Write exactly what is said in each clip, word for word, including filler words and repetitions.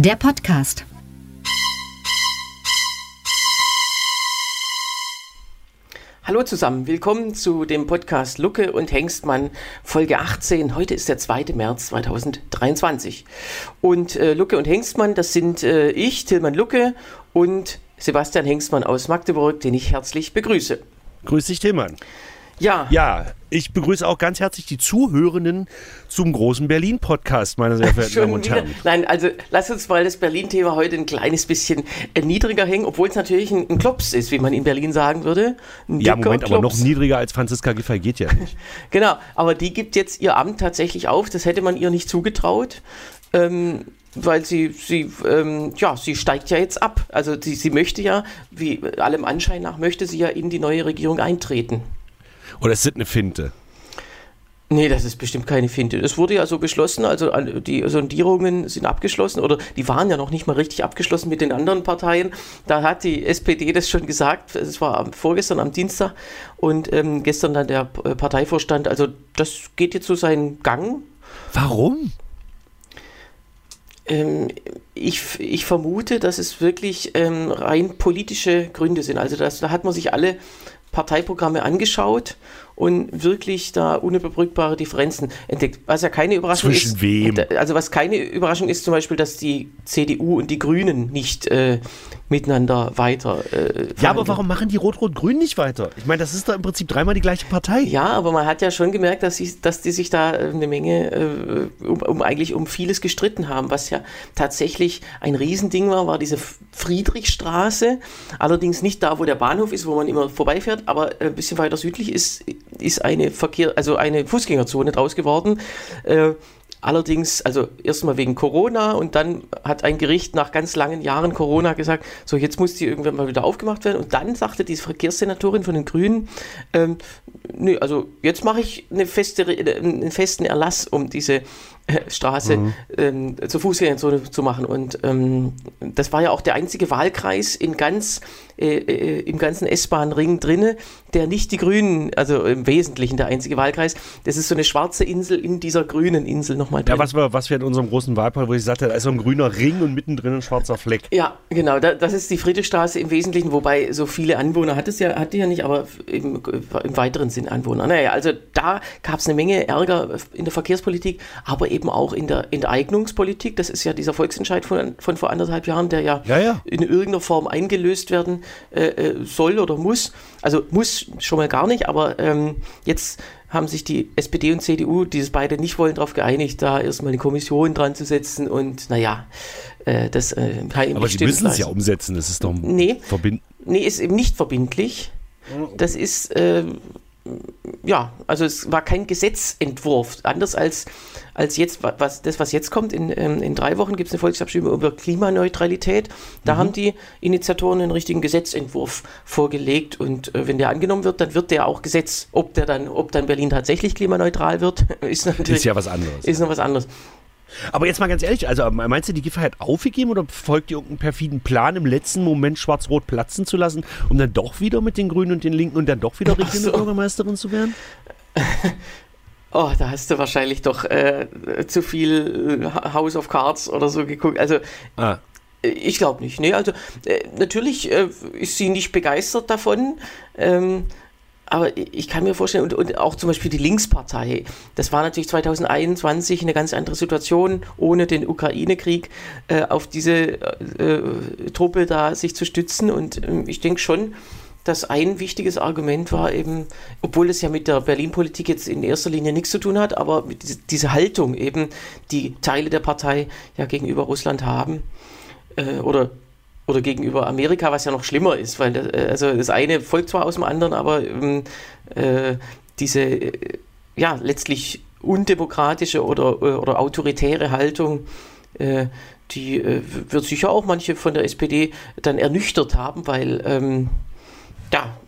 der Podcast. Hallo zusammen, willkommen zu dem Podcast Lucke und Hengstmann, Folge achtzehn. Heute ist der zweite März zweitausenddreiundzwanzig. Und äh, Lucke und Hengstmann, das sind äh, ich, Tilman Lucke, und Sebastian Hengstmann aus Magdeburg, den ich herzlich begrüße. Grüß dich, Tilman. Ja. Ja, ich begrüße auch ganz herzlich die Zuhörenden zum großen Berlin-Podcast, meine sehr verehrten Damen und Herren. Nein, also lass uns mal das Berlin-Thema heute ein kleines bisschen äh, niedriger hängen, obwohl es natürlich ein, ein Klops ist, wie man in Berlin sagen würde. Ein Ja, Moment, Klops. aber noch niedriger als Franziska Giffey geht ja nicht. Genau, aber die gibt jetzt ihr Amt tatsächlich auf, das hätte man ihr nicht zugetraut. Ähm, weil sie, sie, ähm, ja, sie steigt ja jetzt ab. Also sie, sie möchte ja, wie allem Anschein nach, möchte sie ja in die neue Regierung eintreten. Oder ist das eine Finte? Nee, das ist bestimmt keine Finte. Es wurde ja so beschlossen, also die Sondierungen sind abgeschlossen oder die waren ja noch nicht mal richtig abgeschlossen mit den anderen Parteien. Da hat die S P D das schon gesagt, es war vorgestern am Dienstag und ähm, gestern dann der Parteivorstand. Also das geht jetzt so seinen Gang. Warum? Ähm, ich, ich vermute, dass es wirklich ähm, rein politische Gründe sind. Also das, da hat man sich alle Parteiprogramme angeschaut und wirklich da unüberbrückbare Differenzen entdeckt. Was ja keine Überraschung Zwischen ist. wem? Also was keine Überraschung ist zum Beispiel, dass die C D U und die Grünen nicht äh, miteinander weiter äh, Ja, aber warum machen die Rot-Rot-Grün nicht weiter? Ich meine, das ist doch im Prinzip dreimal die gleiche Partei. Ja, aber man hat ja schon gemerkt, dass, sie, dass die sich da eine Menge äh, um, um eigentlich um vieles gestritten haben. Was ja tatsächlich ein Riesending war, war diese Friedrichstraße. Allerdings nicht da, wo der Bahnhof ist, wo man immer vorbeifährt, aber ein bisschen weiter südlich ist, ist eine Verkehr, also eine Fußgängerzone draus geworden. Äh, Allerdings, also erstmal wegen Corona und dann hat ein Gericht nach ganz langen Jahren Corona gesagt, so jetzt muss die irgendwann mal wieder aufgemacht werden und dann sagte die Verkehrssenatorin von den Grünen, ähm, nö, also jetzt mache ich eine feste, einen festen Erlass, um diese äh, Straße mhm. ähm, zur Fußgängerzone zu machen und ähm, das war ja auch der einzige Wahlkreis in ganz, äh, äh, im ganzen S-Bahn-Ring drinne, der nicht die Grünen, also im Wesentlichen der einzige Wahlkreis, das ist so eine schwarze Insel in dieser grünen Insel nochmal. Ja, was wir, was wir in unserem großen Wahlpark, wo ich sagte, da ist so ein grüner Ring und mittendrin ein schwarzer Fleck. Ja, genau, da, das ist die Friedrichstraße im Wesentlichen, wobei so viele Anwohner hat es ja, hat die ja nicht, aber im, im weiteren Sinn Anwohner. Naja, also da gab es eine Menge Ärger in der Verkehrspolitik, aber eben auch in der Enteignungspolitik. Das ist ja dieser Volksentscheid von, von vor anderthalb Jahren, der ja, ja, ja. in irgendeiner Form eingelöst werden äh, soll oder muss. Also muss schon mal gar nicht, aber ähm, jetzt haben sich die S P D und C D U, die es beide nicht wollen, darauf geeinigt, da erstmal eine Kommission dran zu setzen und naja, äh, das äh, kann Aber sie müssen es ja umsetzen, das ist doch nee, verbindlich. Nee, ist eben nicht verbindlich. Das ist, äh, ja, also es war kein Gesetzentwurf, anders als, als jetzt, was, das, was jetzt kommt, in, in drei Wochen gibt es eine Volksabstimmung über Klimaneutralität, da mhm. haben die Initiatoren einen richtigen Gesetzentwurf vorgelegt und äh, wenn der angenommen wird, dann wird der auch Gesetz, ob der dann, ob dann Berlin tatsächlich klimaneutral wird, ist natürlich, ist ja was anderes. Ist noch was anderes. Aber jetzt mal ganz ehrlich, also meinst du, die Giffey hat aufgegeben oder folgt ihr irgendeinen perfiden Plan, im letzten Moment schwarz-rot platzen zu lassen, um dann doch wieder mit den Grünen und den Linken und dann doch wieder regierende so. Bürgermeisterin zu werden? Oh, da hast du wahrscheinlich doch äh, zu viel House of Cards oder so geguckt. Also ah. ich glaube nicht. Nee, also äh, natürlich äh, ist sie nicht begeistert davon. Ähm, Aber ich kann mir vorstellen, und, und auch zum Beispiel die Linkspartei, das war natürlich zweitausendeinundzwanzig eine ganz andere Situation, ohne den Ukraine-Krieg äh, auf diese äh, Truppe da sich zu stützen. Und äh, ich denke schon, dass ein wichtiges Argument war eben, obwohl es ja mit der Berlin-Politik jetzt in erster Linie nichts zu tun hat, aber diese, diese Haltung eben, die Teile der Partei ja gegenüber Russland haben, äh, oder Oder gegenüber Amerika, was ja noch schlimmer ist, weil das, also das eine folgt zwar aus dem anderen, aber ähm, äh, diese äh, ja letztlich undemokratische oder, oder autoritäre Haltung, äh, die äh, wird sicher auch manche von der S P D dann ernüchtert haben, weil ähm, ja,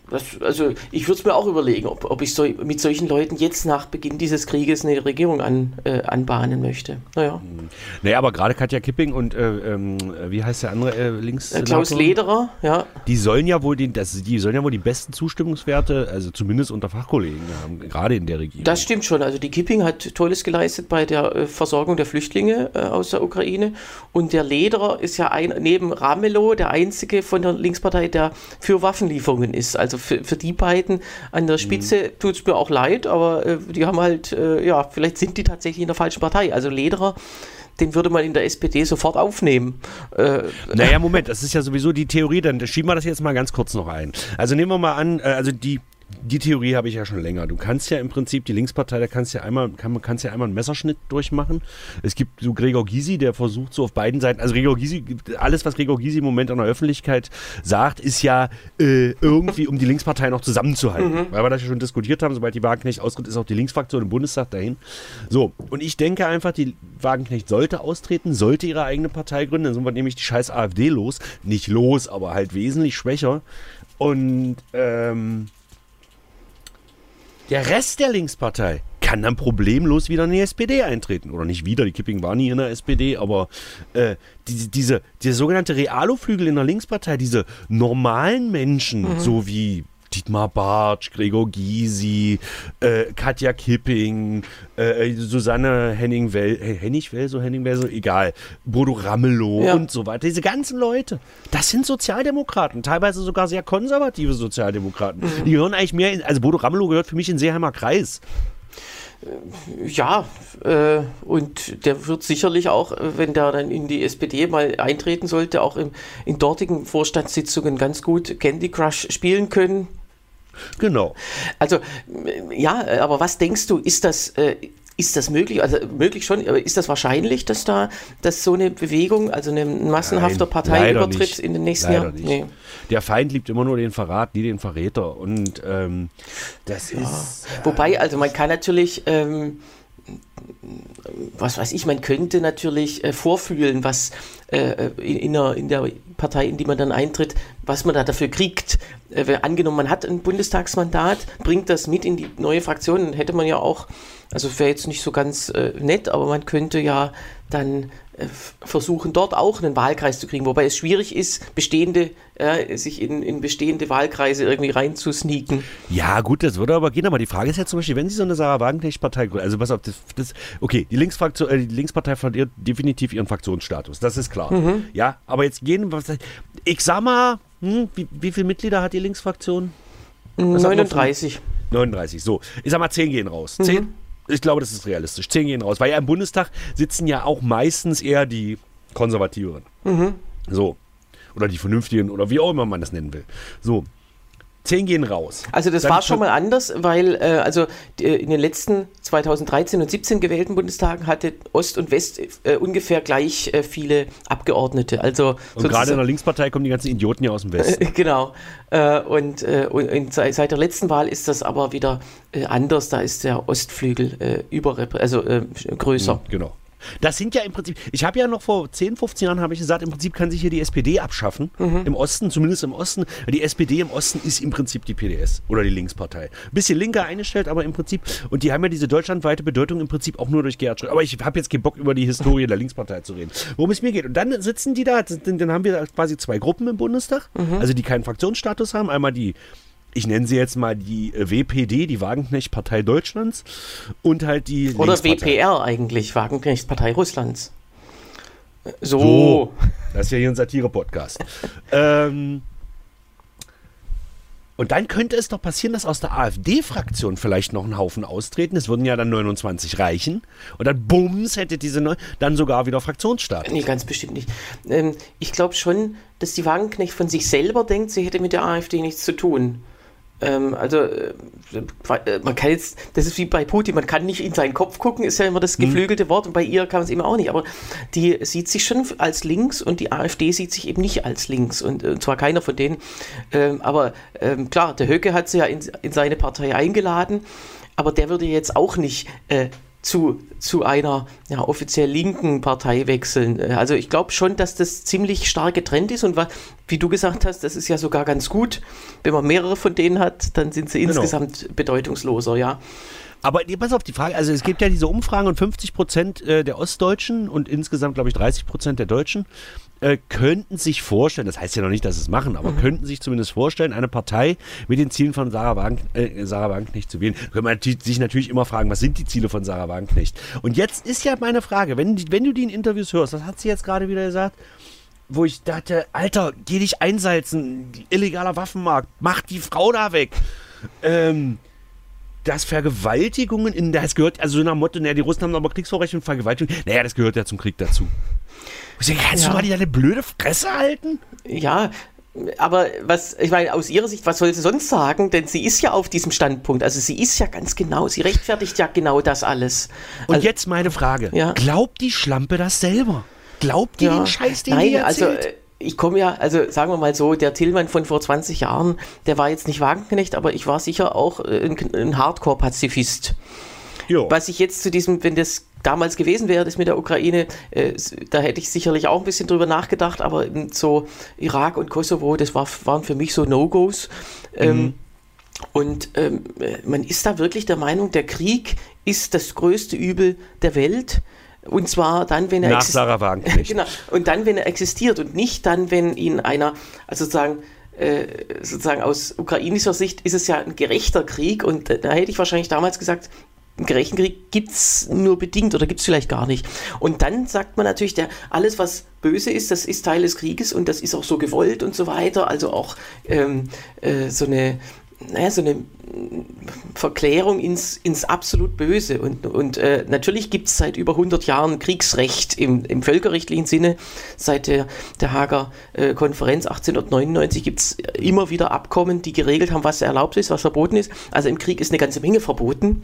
Das, also ich würde es mir auch überlegen, ob, ob ich so, mit solchen Leuten jetzt nach Beginn dieses Krieges eine Regierung an, äh, anbahnen möchte. Naja. Naja, aber gerade Katja Kipping und äh, ähm, wie heißt der andere äh, links? Äh, Klaus Lederer, ja. Die sollen ja wohl die, das, die sollen ja wohl die besten Zustimmungswerte, also zumindest unter Fachkollegen haben, gerade in der Regierung. Das stimmt schon. Also die Kipping hat Tolles geleistet bei der äh, Versorgung der Flüchtlinge äh, aus der Ukraine. Und der Lederer ist ja ein, neben Ramelow der einzige von der Linkspartei, der für Waffenlieferungen ist. Also für, für die beiden an der Spitze mhm. tut es mir auch leid, aber äh, die haben halt, äh, ja, vielleicht sind die tatsächlich in der falschen Partei. Also Lederer, den würde man in der S P D sofort aufnehmen. Äh, naja, Moment, das ist ja sowieso die Theorie, dann schieben wir das jetzt mal ganz kurz noch ein. Also nehmen wir mal an, äh, also die Die Theorie habe ich ja schon länger. Du kannst ja im Prinzip die Linkspartei, da kannst ja einmal, kann, kannst ja einmal einen Messerschnitt durchmachen. Es gibt so Gregor Gysi, der versucht so auf beiden Seiten, also Gregor Gysi, alles was Gregor Gysi im Moment an der Öffentlichkeit sagt, ist ja äh, irgendwie, um die Linkspartei noch zusammenzuhalten. Mhm. Weil wir das ja schon diskutiert haben, sobald die Wagenknecht austritt, ist auch die Linksfraktion im Bundestag dahin. So, und ich denke einfach, die Wagenknecht sollte austreten, sollte ihre eigene Partei gründen, dann sind wir nämlich die scheiß AfD los. Nicht los, aber halt wesentlich schwächer. Und, ähm, der Rest der Linkspartei kann dann problemlos wieder in die S P D eintreten. Oder nicht wieder, die Kipping war nie in der S P D, aber äh, die, diese, der sogenannte Realo-Flügel in der Linkspartei, diese normalen Menschen, mhm. so wie Dietmar Bartsch, Gregor Gysi, äh, Katja Kipping, äh, Susanne Henning-Welsow, äh, Hennig-Welsow, Henning-Welsow, egal, Bodo Ramelow ja. und so weiter. Diese ganzen Leute, das sind Sozialdemokraten, teilweise sogar sehr konservative Sozialdemokraten. Mhm. Die gehören eigentlich mehr, in, also Bodo Ramelow gehört für mich in den Seeheimer Kreis. Ja, äh, und der wird sicherlich auch, wenn der dann in die S P D mal eintreten sollte, auch im, in dortigen Vorstandssitzungen ganz gut Candy Crush spielen können. Genau. Also, ja, aber was denkst du, ist das, äh, ist das möglich? Also, möglich schon, aber ist das wahrscheinlich, dass da, dass so eine Bewegung, also ein massenhafter Nein, Parteiübertritt nicht. in den nächsten leider Jahren? Nicht. Nee. Der Feind liebt immer nur den Verrat, nie den Verräter. Und ähm, das ja. ist. Äh, Wobei, also man kann natürlich. Ähm, was weiß ich, man könnte natürlich äh, vorfühlen, was äh, in, in, der, in der Partei, in die man dann eintritt, was man da dafür kriegt. Äh, angenommen, man hat ein Bundestagsmandat, bringt das mit in die neue Fraktion, dann hätte man ja auch, also wäre jetzt nicht so ganz äh, nett, aber man könnte ja dann äh, versuchen, dort auch einen Wahlkreis zu kriegen, wobei es schwierig ist, bestehende, äh, sich in, in bestehende Wahlkreise irgendwie reinzusneaken. Ja gut, das würde aber gehen, aber die Frage ist ja zum Beispiel, wenn Sie so eine Sarah Wagenknecht-Partei gründen, also pass auf, das, das, okay, die, Linksfraktion, äh, die Linkspartei verliert definitiv ihren Fraktionsstatus, das ist klar. Mhm. Ja, aber jetzt gehen, was, ich sag mal, hm, wie, wie viele Mitglieder hat die Linksfraktion? Was neununddreißig. neununddreißig, so. Ich sag mal, zehn gehen raus. zehn? Mhm. Ich glaube, das ist realistisch. Zehn gehen raus. Weil ja im Bundestag sitzen ja auch meistens eher die Konservativen. Mhm. So. Oder die Vernünftigen oder wie auch immer man das nennen will. So. Zehn gehen raus. Also das Dann war schon mal anders, weil äh, also die, in den letzten zweitausenddreizehn und siebzehn gewählten Bundestagen hatte Ost und West äh, ungefähr gleich äh, viele Abgeordnete. Also und gerade in der Linkspartei kommen die ganzen Idioten ja aus dem Westen. Äh, genau. Äh, und, äh, und seit der letzten Wahl ist das aber wieder äh, anders. Da ist der Ostflügel äh, überrepr- also äh, größer. Mhm, genau. Das sind ja im Prinzip, ich habe ja noch vor zehn, fünfzehn Jahren habe ich gesagt, im Prinzip kann sich hier die S P D abschaffen, mhm. im Osten, zumindest im Osten. Die S P D im Osten ist im Prinzip die P D S oder die Linkspartei. Ein bisschen linker eingestellt, aber im Prinzip, und die haben ja diese deutschlandweite Bedeutung im Prinzip auch nur durch Gerhard Schröder. Aber ich habe jetzt keinen Bock, über die Historie der Linkspartei zu reden. Worum es mir geht. Und dann sitzen die da, dann haben wir quasi zwei Gruppen im Bundestag, mhm. also die keinen Fraktionsstatus haben. Einmal die, ich nenne sie jetzt mal die W P D, die Wagenknecht-Partei Deutschlands, und halt die Oder W P R eigentlich, Wagenknecht-Partei Russlands. So. so. Das ist ja hier ein Satire-Podcast. ähm, und dann könnte es doch passieren, dass aus der AfD-Fraktion vielleicht noch ein Haufen austreten. Es würden ja dann neunundzwanzig reichen. Und dann bums, hätte diese neu dann sogar wieder Fraktionsstatus. Nee, ganz bestimmt nicht. Ähm, ich glaube schon, dass die Wagenknecht von sich selber denkt, sie hätte mit der AfD nichts zu tun. Ähm, also, äh, man kann jetzt, das ist wie bei Putin, man kann nicht in seinen Kopf gucken, ist ja immer das geflügelte mhm. Wort, und bei ihr kann man es eben auch nicht, aber die sieht sich schon als links und die AfD sieht sich eben nicht als links, und, und zwar keiner von denen, ähm, aber ähm, klar, der Höcke hat sie ja in, in seine Partei eingeladen, aber der würde jetzt auch nicht äh, zu, zu einer ja, offiziell linken Partei wechseln. Also ich glaube schon, dass das ziemlich stark getrennt ist und wie du gesagt hast, das ist ja sogar ganz gut. Wenn man mehrere von denen hat, dann sind sie genau. insgesamt bedeutungsloser, ja. Aber pass auf die Frage, also es gibt ja diese Umfragen und fünfzig Prozent der Ostdeutschen und insgesamt, glaube ich, dreißig Prozent der Deutschen äh, könnten sich vorstellen, das heißt ja noch nicht, dass sie es machen, aber mhm. könnten sich zumindest vorstellen, eine Partei mit den Zielen von Sarah, Wagen, äh, Sarah Wagenknecht zu wählen. Da kann man sich natürlich immer fragen, was sind die Ziele von Sarah Wagenknecht? Und jetzt ist ja meine Frage, wenn, wenn du die in Interviews hörst, was hat sie jetzt gerade wieder gesagt? Wo ich dachte, Alter, geh dich einsalzen, illegaler Waffenmarkt, mach die Frau da weg. Ähm... dass Vergewaltigungen in das gehört, also so nach dem Motto, naja, die Russen haben aber Kriegsverbrechen und Vergewaltigung, naja, das gehört ja zum Krieg dazu. Ich sage, kannst ja. du mal deine blöde Fresse halten? Ja, aber was, ich meine, aus ihrer Sicht, was soll sie sonst sagen? Denn sie ist ja auf diesem Standpunkt, also sie ist ja ganz genau, sie rechtfertigt ja genau das alles. Und also, jetzt meine Frage, ja. glaubt die Schlampe das selber? Glaubt die ja. den Scheiß, den Nein, die erzählt? Also, ich komme ja, also sagen wir mal so, der Tillmann von vor zwanzig Jahren, der war jetzt nicht Wagenknecht, aber ich war sicher auch ein, ein Hardcore-Pazifist. Jo. Was ich jetzt zu diesem, wenn das damals gewesen wäre, das mit der Ukraine, äh, da hätte ich sicherlich auch ein bisschen drüber nachgedacht, aber so Irak und Kosovo, das war, waren für mich so No-Gos. Mhm. Ähm, und ähm, man ist da wirklich der Meinung, der Krieg ist das größte Übel der Welt. Und zwar dann, wenn er Nach Sarah Wagenknecht. Genau. Und dann, wenn er existiert und nicht dann, wenn ihn einer, also sozusagen, äh, sozusagen aus ukrainischer Sicht ist es ja ein gerechter Krieg und da hätte ich wahrscheinlich damals gesagt, einen gerechten Krieg gibt es nur bedingt oder gibt es vielleicht gar nicht. Und dann sagt man natürlich, der, alles was böse ist, das ist Teil des Krieges und das ist auch so gewollt und so weiter. Also auch ähm, äh, so eine Naja, so eine Verklärung ins, ins absolut Böse. Und, und äh, natürlich gibt es seit über hundert Jahren Kriegsrecht im, im völkerrechtlichen Sinne. Seit der, der Haager äh, Konferenz achtzehnhundertneunundneunzig gibt es immer wieder Abkommen, die geregelt haben, was erlaubt ist, was verboten ist. Also im Krieg ist eine ganze Menge verboten.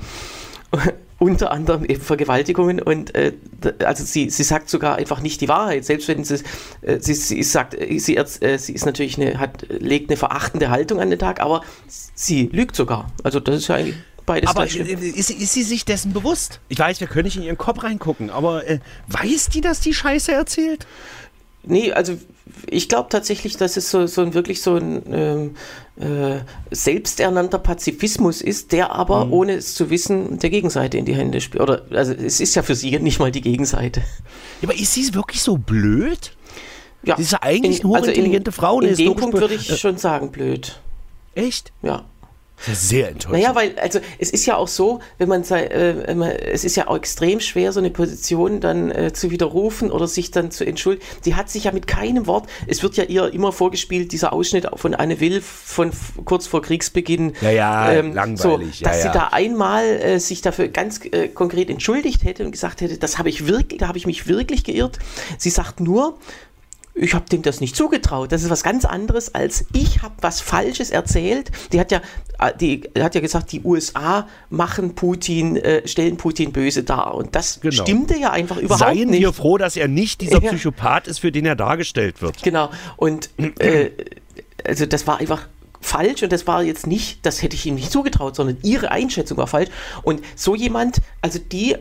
Unter anderem eben Vergewaltigungen und äh, also sie, sie sagt sogar einfach nicht die Wahrheit, selbst wenn sie äh, sie, sie sagt, sie, äh, sie ist natürlich eine, hat, legt eine verachtende Haltung an den Tag, aber sie lügt sogar. Also das ist ja eigentlich beides. Aber ist, ist sie sich dessen bewusst? Ich weiß, wir können nicht in ihren Kopf reingucken, aber äh, weiß die, dass die Scheiße erzählt? Nee, also ich glaube tatsächlich, dass es so, so ein wirklich so ein ähm, äh, selbsternannter Pazifismus ist, der aber, mhm. ohne es zu wissen, der Gegenseite in die Hände spielt. Oder, also es ist ja für sie nicht mal die Gegenseite. Ja, aber ist sie wirklich so blöd? Ja. Sie ist ja eigentlich in, eine hochintelligente also in, Frau. In, in dem Punkt würde ich äh, schon sagen, blöd. Echt? Ja. Das ist sehr enttäuschend. Naja, weil, also es ist ja auch so, wenn man äh, es ist ja auch extrem schwer, so eine Position dann äh, zu widerrufen oder sich dann zu entschuldigen. Sie hat sich ja mit keinem Wort, es wird ja ihr immer vorgespielt, dieser Ausschnitt von Anne Will von f- kurz vor Kriegsbeginn. Ja, ja, ähm, langweilig. So, dass ja, ja. sie da einmal äh, sich dafür ganz äh, konkret entschuldigt hätte und gesagt hätte, das habe ich wirklich, da habe ich mich wirklich geirrt. Sie sagt nur, ich habe dem das nicht zugetraut. Das ist was ganz anderes als ich habe was Falsches erzählt. Die hat ja, die hat ja gesagt, die U S A machen Putin, äh, stellen Putin böse dar. Und das genau. stimmte ja einfach überhaupt Seien nicht. Seien wir froh, dass er nicht dieser ja. Psychopath ist, für den er dargestellt wird. Genau. Und äh, also das war einfach falsch und das war jetzt nicht, das hätte ich ihm nicht zugetraut, sondern ihre Einschätzung war falsch. Und so jemand, also die,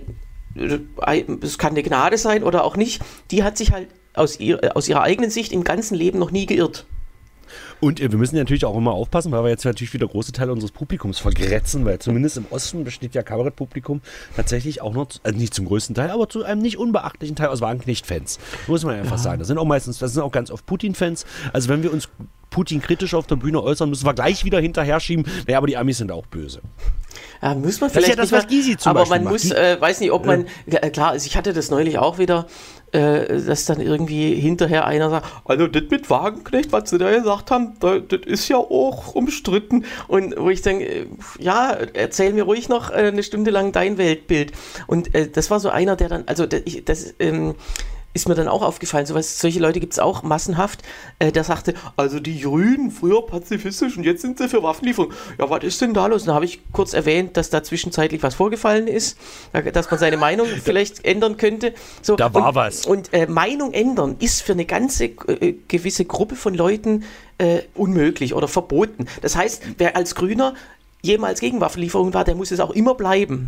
es kann eine Gnade sein oder auch nicht, die hat sich halt Aus, ihr, aus ihrer eigenen Sicht im ganzen Leben noch nie geirrt. Und äh, wir müssen natürlich auch immer aufpassen, weil wir jetzt natürlich wieder große Teile unseres Publikums vergrätzen, weil zumindest im Osten besteht ja Kabarettpublikum tatsächlich auch noch, also nicht zum größten Teil, aber zu einem nicht unbeachtlichen Teil aus Wagenknecht-Fans. Muss man einfach ja. sagen. Das sind auch meistens, das sind auch ganz oft Putin-Fans. Also wenn wir uns Putin kritisch auf der Bühne äußern, müssen wir gleich wieder hinterher schieben. Naja, aber die Amis sind auch böse. Ja, muss man vielleicht das ist ja das, was Gysi zum aber Beispiel man macht. muss, äh, weiß nicht, ob man, ja. klar, also ich hatte das neulich auch wieder, äh, dass dann irgendwie hinterher einer sagt, also das mit Wagenknecht, was sie da gesagt haben, das, das ist ja auch umstritten. Und wo ich denke, ja, erzähl mir ruhig noch eine Stunde lang dein Weltbild. Und äh, das war so einer, der dann, also das, das ähm, ist mir dann auch aufgefallen, so was, solche Leute gibt es auch massenhaft, äh, der sagte, also die Grünen, früher pazifistisch und jetzt sind sie für Waffenlieferung. Ja, was ist denn da los? Und da habe ich kurz erwähnt, dass da zwischenzeitlich was vorgefallen ist, dass man seine Meinung vielleicht ändern könnte. So, da war und, was. Und äh, Meinung ändern ist für eine ganze äh, gewisse Gruppe von Leuten äh, unmöglich oder verboten. Das heißt, wer als Grüner jemals gegen Waffenlieferungen war, der muss es auch immer bleiben.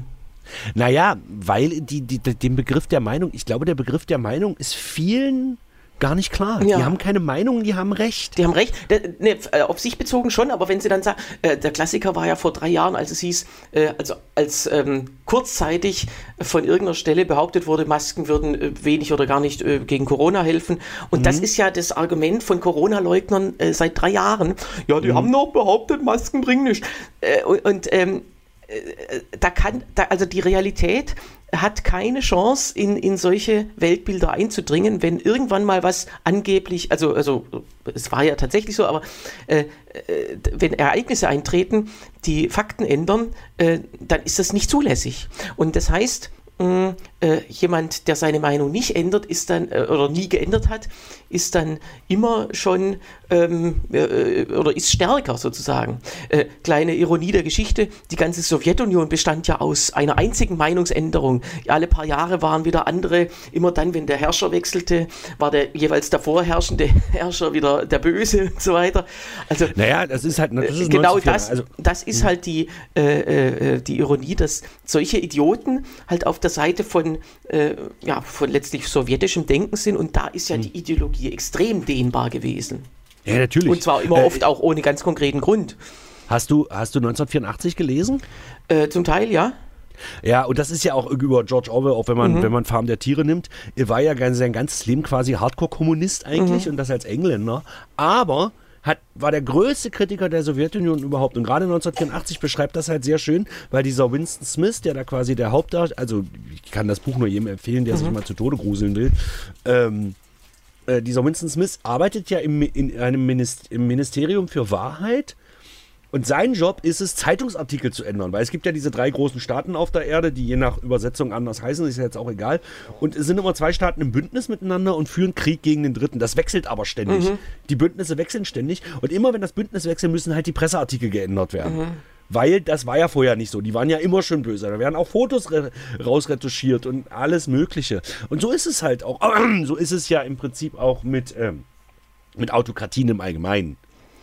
Naja, weil die, die, den Begriff der Meinung, ich glaube, der Begriff der Meinung ist vielen gar nicht klar. Ja. Die haben keine Meinung, die haben Recht. Die haben Recht, de, ne, auf sich bezogen schon, aber wenn sie dann sagen, äh, der Klassiker war ja vor drei Jahren, als es hieß, äh, also als ähm, kurzzeitig von irgendeiner Stelle behauptet wurde, Masken würden äh, wenig oder gar nicht äh, gegen Corona helfen. Und mhm. das ist ja das Argument von Corona-Leugnern äh, seit drei Jahren. Ja, die mhm. haben noch behauptet, Masken bringen nichts. Äh, und und ähm, äh, da kann, da, also die Realität hat keine Chance, in, in solche Weltbilder einzudringen, wenn irgendwann mal was angeblich, also, also es war ja tatsächlich so, aber äh, äh, wenn Ereignisse eintreten, die Fakten ändern, äh, dann ist das nicht zulässig. Und das heißt, mh, äh, jemand, der seine Meinung nicht ändert, ist dann, äh, oder nie geändert hat, ist dann immer schon ähm, äh, oder ist stärker sozusagen. Äh, kleine Ironie der Geschichte, die ganze Sowjetunion bestand ja aus einer einzigen Meinungsänderung. Alle paar Jahre waren wieder andere, immer dann, wenn der Herrscher wechselte, war der jeweils davor herrschende Herrscher wieder der Böse und so weiter. Also, naja, das ist halt das ist genau das, also, das ist mh. halt die, äh, äh, die Ironie, dass solche Idioten halt auf der Seite von, äh, ja, von letztlich sowjetischem Denken sind und da ist ja mh. die Ideologie extrem dehnbar gewesen. Ja, natürlich. Und zwar immer äh, oft auch ohne ganz konkreten Grund. Hast du, hast du neunzehnhundertvierundachtzig gelesen? Äh, zum Teil, ja. Ja, und das ist ja auch über George Orwell, auch wenn man, mhm. wenn man Farm der Tiere nimmt. Er war ja sein ganzes Leben quasi Hardcore-Kommunist eigentlich mhm. und das als Engländer. Aber hat, war der größte Kritiker der Sowjetunion überhaupt. Und gerade neunzehnhundertvierundachtzig beschreibt das halt sehr schön, weil dieser Winston Smith, der da quasi der Hauptdarsteller, also ich kann das Buch nur jedem empfehlen, der mhm. sich mal zu Tode gruseln will, ähm, Äh, dieser Winston Smith arbeitet ja im, in einem Minist- im Ministerium für Wahrheit und sein Job ist es, Zeitungsartikel zu ändern, weil es gibt ja diese drei großen Staaten auf der Erde, die je nach Übersetzung anders heißen, ist ja jetzt auch egal. Und es sind immer zwei Staaten im Bündnis miteinander und führen Krieg gegen den Dritten. Das wechselt aber ständig. Mhm. Die Bündnisse wechseln ständig und immer wenn das Bündnis wechselt, müssen halt die Presseartikel geändert werden. Mhm. Weil das war ja vorher nicht so. Die waren ja immer schon böse. Da werden auch Fotos re- rausretuschiert und alles Mögliche. Und so ist es halt auch. So ist es ja im Prinzip auch mit, ähm, mit Autokratien im Allgemeinen.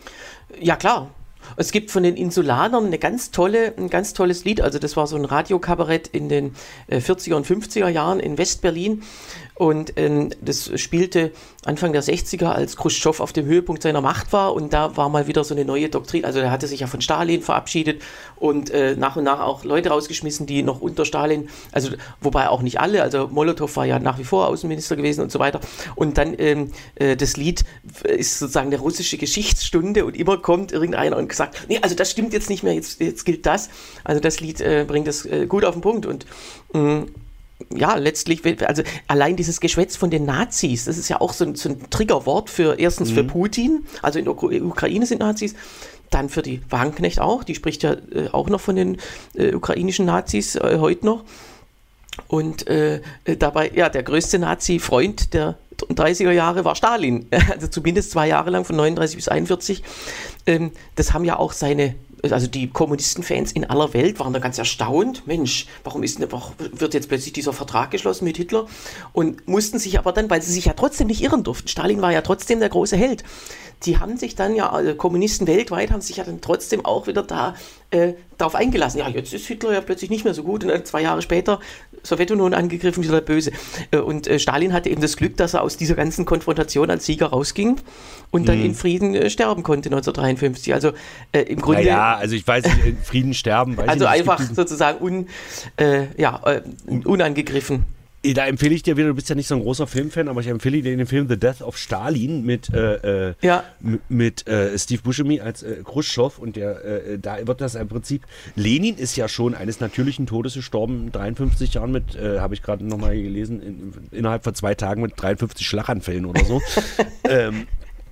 Ja, klar. Es gibt von den Insulanern eine ganz tolle, ein ganz tolles Lied. Also das war so ein Radiokabarett in den äh, vierziger und fünfziger Jahren in Westberlin. Und ähm, das spielte Anfang der sechziger, als Chruschtschow auf dem Höhepunkt seiner Macht war. Und da war mal wieder so eine neue Doktrin. Also der hatte sich ja von Stalin verabschiedet und äh, nach und nach auch Leute rausgeschmissen, die noch unter Stalin, also wobei auch nicht alle, also Molotow war ja nach wie vor Außenminister gewesen und so weiter. Und dann ähm, äh, das Lied ist sozusagen eine russische Geschichtsstunde und immer kommt irgendeiner und sagt, nee, also das stimmt jetzt nicht mehr, jetzt, jetzt gilt das. Also das Lied äh, bringt das äh, gut auf den Punkt und mh, ja, letztlich, also allein dieses Geschwätz von den Nazis, das ist ja auch so ein, so ein Triggerwort für, erstens mhm. für Putin, also in der Ukraine sind Nazis, dann für die Wagenknecht auch, die spricht ja äh, auch noch von den äh, ukrainischen Nazis äh, heute noch. Und äh, dabei, ja, der größte Nazi-Freund der dreißiger Jahre war Stalin, also zumindest zwei Jahre lang, von neununddreißig bis einundvierzig. Ähm, das haben ja auch seine, also die Kommunistenfans in aller Welt waren da ganz erstaunt. Mensch, warum ist denn, warum wird jetzt plötzlich dieser Vertrag geschlossen mit Hitler? Und mussten sich aber dann, weil sie sich ja trotzdem nicht irren durften, Stalin war ja trotzdem der große Held, die haben sich dann ja, also Kommunisten weltweit haben sich ja dann trotzdem auch wieder da äh, darauf eingelassen. Ja, jetzt ist Hitler ja plötzlich nicht mehr so gut und dann zwei Jahre später Sowjetunion angegriffen, wieder der Böse. Äh, und äh, Stalin hatte eben das Glück, dass er aus dieser ganzen Konfrontation als Sieger rausging und dann mhm. in Frieden äh, sterben konnte neunzehnhundertdreiundfünfzig. Also äh, im Grunde... Naja, also ich weiß nicht, in Frieden sterben, weiß also ich nicht. Also einfach sozusagen un, äh, ja, äh, unangegriffen. Da empfehle ich dir wieder, du bist ja nicht so ein großer Filmfan, aber ich empfehle dir den Film The Death of Stalin mit, äh, äh, ja. m- mit äh, Steve Buscemi als äh, Chruschtschow und der, äh, da wird das im Prinzip, Lenin ist ja schon eines natürlichen Todes gestorben, dreiundfünfzig Jahren mit, äh, habe ich gerade nochmal gelesen, in, innerhalb von zwei Tagen mit dreiundfünfzig Schlaganfällen oder so. ähm,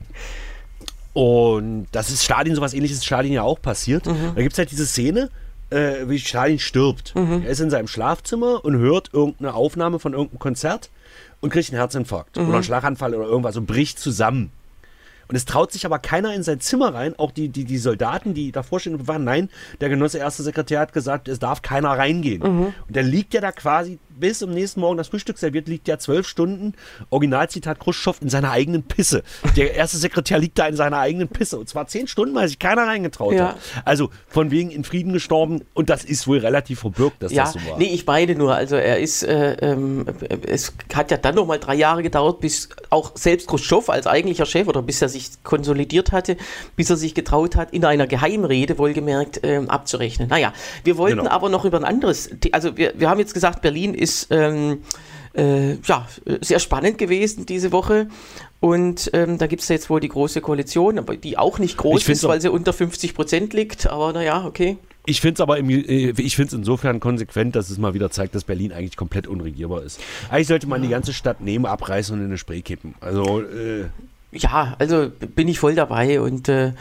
und das ist Stalin, sowas ähnliches ist Stalin ja auch passiert. Mhm. Da gibt es halt diese Szene, Äh, wie Stalin stirbt. Mhm. Er ist in seinem Schlafzimmer und hört irgendeine Aufnahme von irgendeinem Konzert und kriegt einen Herzinfarkt mhm. oder einen Schlaganfall oder irgendwas und bricht zusammen. Und es traut sich aber keiner in sein Zimmer rein, auch die, die, die Soldaten, die davor stehen, waren, nein, der Genosse erste Sekretär hat gesagt, es darf keiner reingehen. Mhm. Und dann liegt er da quasi bis zum nächsten Morgen das Frühstück serviert, liegt ja zwölf Stunden, Originalzitat Chruschtschow, in seiner eigenen Pisse. Der erste Sekretär liegt da in seiner eigenen Pisse. Und zwar zehn Stunden, weil sich keiner reingetraut ja. hat. Also von wegen in Frieden gestorben. Und das ist wohl relativ verbürgt, dass ja, das so war. Nee, ich meine nur, also er ist, äh, ähm, es hat ja dann noch mal drei Jahre gedauert, bis auch selbst Chruschtschow als eigentlicher Chef oder bis er sich konsolidiert hatte, bis er sich getraut hat, in einer Geheimrede wohlgemerkt ähm, abzurechnen. Naja, wir wollten genau. aber noch über ein anderes, also wir, wir haben jetzt gesagt, Berlin ist ähm, äh, ja, sehr spannend gewesen diese Woche. Und ähm, da gibt es jetzt wohl die große Koalition, aber die auch nicht groß ist, weil sie unter fünfzig Prozent liegt. Aber naja, okay. Ich finde es aber im, ich find's insofern konsequent, dass es mal wieder zeigt, dass Berlin eigentlich komplett unregierbar ist. Eigentlich sollte man die ganze Stadt nehmen, abreißen und in eine Spree kippen. Also äh ja, also bin ich voll dabei. Und äh,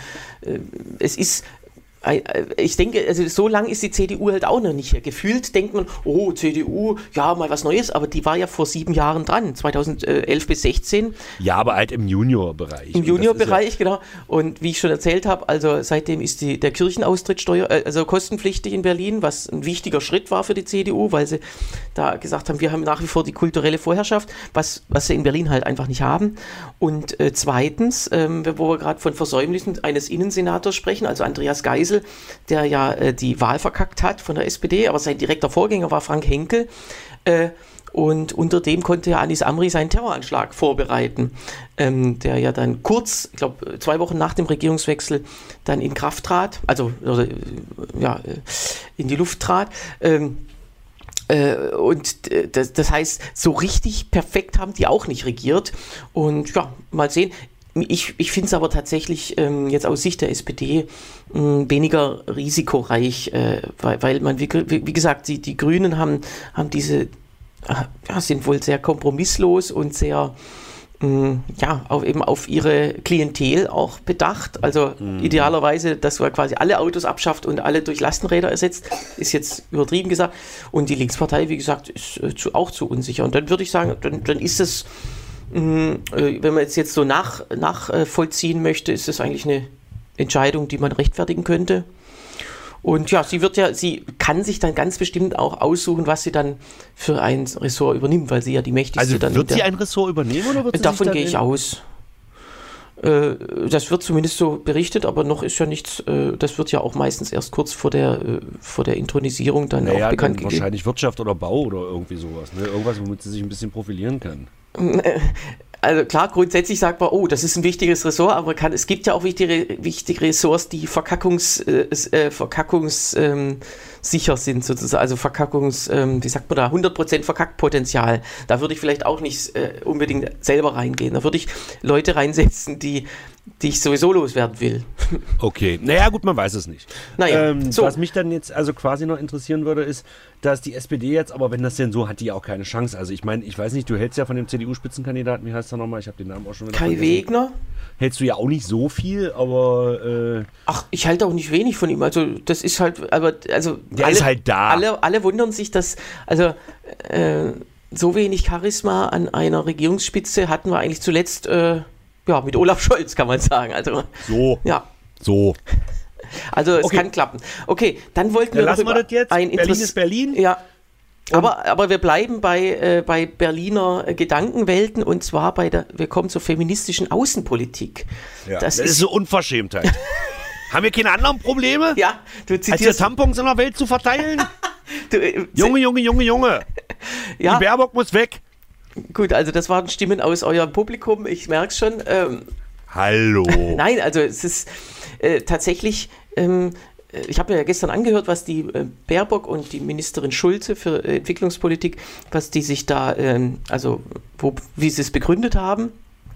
es ist... Ich denke, also so lange ist die C D U halt auch noch nicht. Gefühlt denkt man, oh, C D U, ja, mal was Neues, aber die war ja vor sieben Jahren dran, zweitausendelf bis sechzehn. Ja, aber halt im Juniorbereich. Im Juniorbereich, ja genau. Und wie ich schon erzählt habe, also seitdem ist die, der Kirchenaustrittsteuer, also kostenpflichtig in Berlin, was ein wichtiger Schritt war für die C D U, weil sie da gesagt haben, wir haben nach wie vor die kulturelle Vorherrschaft, was, was sie in Berlin halt einfach nicht haben. Und äh, zweitens, ähm, wo wir gerade von Versäumnissen eines Innensenators sprechen, also Andreas Geisel, der ja äh, die Wahl verkackt hat von der S P D, aber sein direkter Vorgänger war Frank Henkel. Äh, und unter dem konnte ja Anis Amri seinen Terroranschlag vorbereiten, ähm, der ja dann kurz, ich glaube zwei Wochen nach dem Regierungswechsel, dann in Kraft trat, also oder, ja, in die Luft trat. Ähm, äh, und äh, das, das heißt, so richtig perfekt haben die auch nicht regiert. Und ja, mal sehen. Ich, ich finde es aber tatsächlich ähm, jetzt aus Sicht der S P D ähm, weniger risikoreich, äh, weil, weil man, wie, wie gesagt, die, die Grünen haben, haben diese, äh, ja, sind wohl sehr kompromisslos und sehr, ähm, ja, auf, eben auf ihre Klientel auch bedacht. Also mhm. idealerweise, dass man quasi alle Autos abschafft und alle durch Lastenräder ersetzt, ist jetzt übertrieben gesagt. Und die Linkspartei, wie gesagt, ist äh, zu, auch zu unsicher. Und dann würde ich sagen, dann, dann ist es, wenn man jetzt, jetzt so nach, nachvollziehen möchte, ist das eigentlich eine Entscheidung, die man rechtfertigen könnte. Und ja, sie wird ja, sie kann sich dann ganz bestimmt auch aussuchen, was sie dann für ein Ressort übernimmt, weil sie ja die mächtigste also dann... Also wird sie ein Ressort übernehmen oder wird sie Davon sich gehe ich aus. Äh, das wird zumindest so berichtet, aber noch ist ja nichts, äh, das wird ja auch meistens erst kurz vor der, äh, vor der Inthronisierung dann naja, auch bekannt gegeben. Wahrscheinlich Wirtschaft oder Bau oder irgendwie sowas. Ne? Irgendwas, womit sie sich ein bisschen profilieren kann. Also klar, grundsätzlich sagt man, oh, das ist ein wichtiges Ressort, aber kann, es gibt ja auch wichtige, wichtige Ressorts, die verkackungs, äh, verkackungs ähm, sicher sind sozusagen, also Verkackungs, ähm, wie sagt man da, hundert Prozent Verkackpotenzial. Da würde ich vielleicht auch nicht äh, unbedingt selber reingehen. Da würde ich Leute reinsetzen, die, die ich sowieso loswerden will. Okay, naja gut, man weiß es nicht. Naja, ähm, so. Was mich dann jetzt also quasi noch interessieren würde, ist, dass die S P D jetzt, aber wenn das denn so, hat die ja auch keine Chance. Also ich meine, ich weiß nicht, du hältst ja von dem C D U-Spitzenkandidaten, wie heißt der nochmal? Ich habe den Namen auch schon wieder Kai vergessen. Wegner? Hältst du ja auch nicht so viel, aber... Äh Ach, ich halte auch nicht wenig von ihm. Also das ist halt, aber also... Der alle, ist halt da. Alle, alle wundern sich, dass, also äh, so wenig Charisma an einer Regierungsspitze hatten wir eigentlich zuletzt, äh, ja, mit Olaf Scholz, kann man sagen. Also, so. Ja. So. Also es okay. kann klappen. Okay, dann wollten wir ja, lassen noch wir das jetzt. Ein Berlin ist Berlin. Ja. Aber, aber wir bleiben bei, äh, bei Berliner Gedankenwelten und zwar bei der, wir kommen zur feministischen Außenpolitik. Ja, das, das ist so Unverschämtheit. Haben wir keine anderen Probleme? Ja, du zitierst... Als wir Tampons in der Welt zu verteilen? du, äh, Junge, Junge, Junge, Junge. Ja. Die Baerbock muss weg. Gut, also das waren Stimmen aus eurem Publikum, ich merke es schon. Ähm, Hallo. Nein, also es ist äh, tatsächlich... Ähm, Ich habe mir ja gestern angehört, was die äh, Baerbock und die Ministerin Schulze für äh, Entwicklungspolitik, was die sich da, ähm, also wo, wie sie es begründet haben.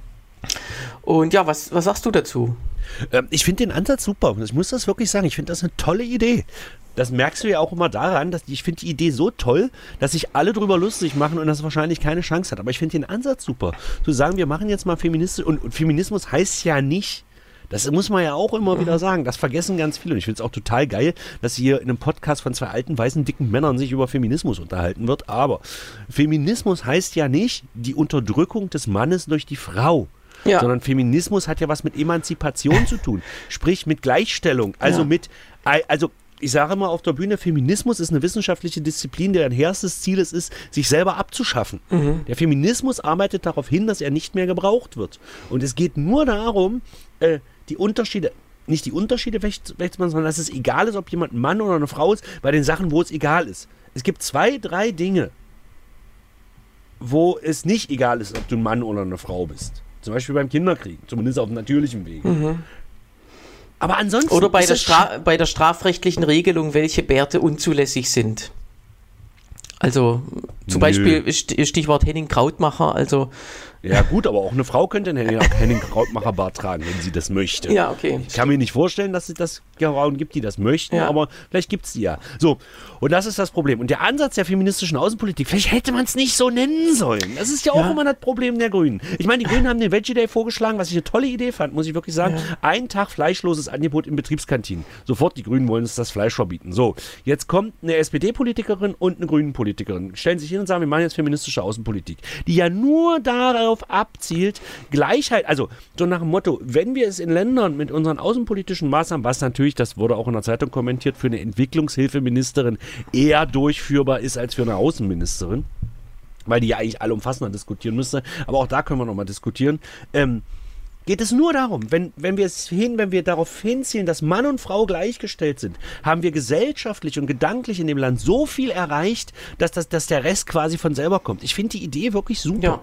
Und ja, was, was sagst du dazu? Ähm, ich finde den Ansatz super. Ich muss das wirklich sagen. Ich finde das eine tolle Idee. Das merkst du ja auch immer daran, dass ich finde die Idee so toll, dass sich alle drüber lustig machen und das wahrscheinlich keine Chance hat. Aber ich finde den Ansatz super. Zu sagen, wir machen jetzt mal Feminismus und, und Feminismus heißt ja nicht, das muss man ja auch immer wieder sagen. Das vergessen ganz viele. Und ich finde es auch total geil, dass hier in einem Podcast von zwei alten, weißen, dicken Männern sich über Feminismus unterhalten wird. Aber Feminismus heißt ja nicht die Unterdrückung des Mannes durch die Frau. Ja. Sondern Feminismus hat ja was mit Emanzipation zu tun. Sprich mit Gleichstellung. Also ja. mit, also ich sage immer auf der Bühne, Feminismus ist eine wissenschaftliche Disziplin, deren erstes Ziel es ist, sich selber abzuschaffen. Mhm. Der Feminismus arbeitet darauf hin, dass er nicht mehr gebraucht wird. Und es geht nur darum, äh, die Unterschiede, nicht die Unterschiede wegzumachen, sondern dass es egal ist, ob jemand ein Mann oder eine Frau ist, bei den Sachen, wo es egal ist. Es gibt zwei, drei Dinge, wo es nicht egal ist, ob du ein Mann oder eine Frau bist. Zum Beispiel beim Kinderkriegen, zumindest auf natürlichem Wege. Mhm. Aber ansonsten. Oder bei der, Stra- bei der strafrechtlichen Regelung, welche Bärte unzulässig sind. Also zum Nö. Beispiel Stichwort Henning Krautmacher, also. Ja gut, aber auch eine Frau könnte einen Henning, Henning Krautmacher-Bart tragen, wenn sie das möchte. Ja, okay. Ich kann mir nicht vorstellen, dass es das Frauen gibt, die das möchten, ja. aber vielleicht gibt es die ja. So, und das ist das Problem. Und der Ansatz der feministischen Außenpolitik, vielleicht hätte man es nicht so nennen sollen. Das ist ja auch ja. immer das Problem der Grünen. Ich meine, die Grünen haben den Veggie Day vorgeschlagen, was ich eine tolle Idee fand, muss ich wirklich sagen. Ja. Ein Tag fleischloses Angebot in Betriebskantinen. Sofort, die Grünen wollen uns das Fleisch verbieten. So, jetzt kommt eine S P D-Politikerin und eine Grünen-Politikerin. Stellen sich hin und sagen, wir machen jetzt feministische Außenpolitik, die ja nur darauf abzielt, Gleichheit, also so nach dem Motto, wenn wir es in Ländern mit unseren außenpolitischen Maßnahmen, was natürlich, das wurde auch in der Zeitung kommentiert, für eine Entwicklungshilfeministerin eher durchführbar ist als für eine Außenministerin, weil die ja eigentlich allumfassender diskutieren müsste, aber auch da können wir nochmal diskutieren, ähm, geht es nur darum, wenn, wenn wir es hin, wenn wir darauf hinzielen, dass Mann und Frau gleichgestellt sind, haben wir gesellschaftlich und gedanklich in dem Land so viel erreicht, dass, das, dass der Rest quasi von selber kommt. Ich finde die Idee wirklich super. Ja.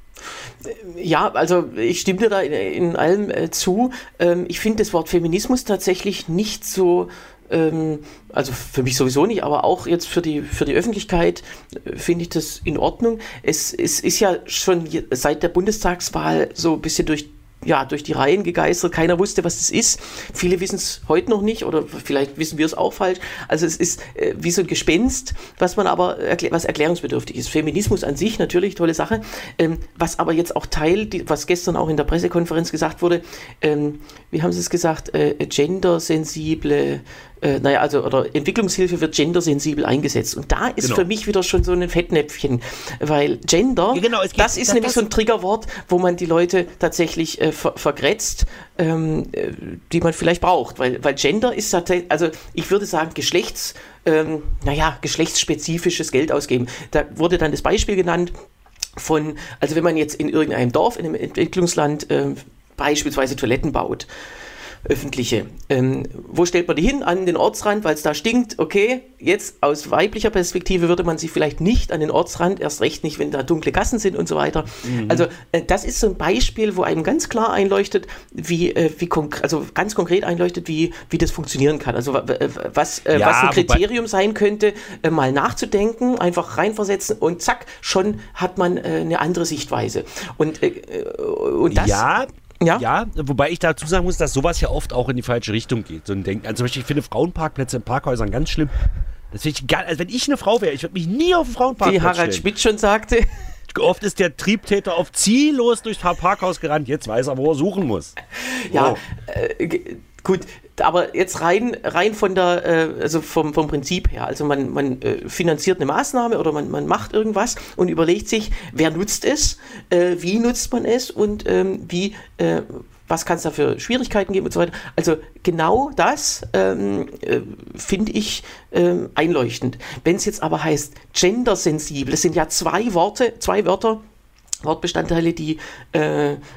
Ja, also ich stimme dir da in, in allem äh, zu. Ähm, ich finde das Wort Feminismus tatsächlich nicht so, ähm, also für mich sowieso nicht, aber auch jetzt für die, für die Öffentlichkeit äh, finde ich das in Ordnung. Es, es ist ja schon seit der Bundestagswahl so ein bisschen durch ja, durch die Reihen gegeistert. Keiner wusste, was das ist. Viele wissen es heute noch nicht oder vielleicht wissen wir es auch falsch. Also es ist äh, wie so ein Gespenst, was man aber erklär- was erklärungsbedürftig ist. Feminismus an sich natürlich tolle Sache. Ähm, was aber jetzt auch Teil, die, was gestern auch in der Pressekonferenz gesagt wurde, ähm, wie haben Sie es gesagt, äh, gendersensible Äh, naja, also, oder Entwicklungshilfe wird gendersensibel eingesetzt. Und da ist genau. für mich wieder schon so ein Fettnäpfchen, weil Gender, ja, genau, geht, das ist das, nämlich das so ein Triggerwort, wo man die Leute tatsächlich äh, ver- vergrätzt, ähm, äh, die man vielleicht braucht, weil, weil Gender ist tatsächlich, also ich würde sagen, Geschlechts, ähm, naja, geschlechtsspezifisches Geld ausgeben. Da wurde dann das Beispiel genannt von, also wenn man jetzt in irgendeinem Dorf, in einem Entwicklungsland äh, beispielsweise Toiletten baut, öffentliche. Ähm, wo stellt man die hin? An den Ortsrand, weil es da stinkt. Okay, jetzt aus weiblicher Perspektive würde man sie vielleicht nicht an den Ortsrand, erst recht nicht, wenn da dunkle Gassen sind und so weiter. Mhm. Also äh, das ist so ein Beispiel, wo einem ganz klar einleuchtet, wie, äh, wie konk- also ganz konkret einleuchtet, wie, wie das funktionieren kann. Also äh, was, äh, ja, was ein Kriterium sein könnte, äh, mal nachzudenken, einfach reinversetzen und zack, schon hat man äh, eine andere Sichtweise. Und, äh, und das... Ja, Ja? ja, wobei ich dazu sagen muss, dass sowas ja oft auch in die falsche Richtung geht. So ein Denken. Also zum Beispiel, ich finde Frauenparkplätze in Parkhäusern ganz schlimm. Das finde ich geil. Also wenn ich eine Frau wäre, ich würde mich nie auf einen Frauenparkplatz Wie Harald stellen. Schmidt schon sagte. Oft ist der Triebtäter auf ziellos durchs Parkhaus gerannt. Jetzt weiß er, wo er suchen muss. Ja, oh. äh, g- gut. Aber jetzt rein, rein von der, äh, also vom, vom Prinzip her, also man, man äh, finanziert eine Maßnahme oder man, man macht irgendwas und überlegt sich, wer nutzt es, äh, wie nutzt man es und ähm, wie, äh, was kann es da für Schwierigkeiten geben und so weiter. Also genau das ähm, äh, finde ich ähm, einleuchtend. Wenn es jetzt aber heißt gendersensibel, das sind ja zwei Worte, zwei Wörter, Wortbestandteile, die, äh, äh,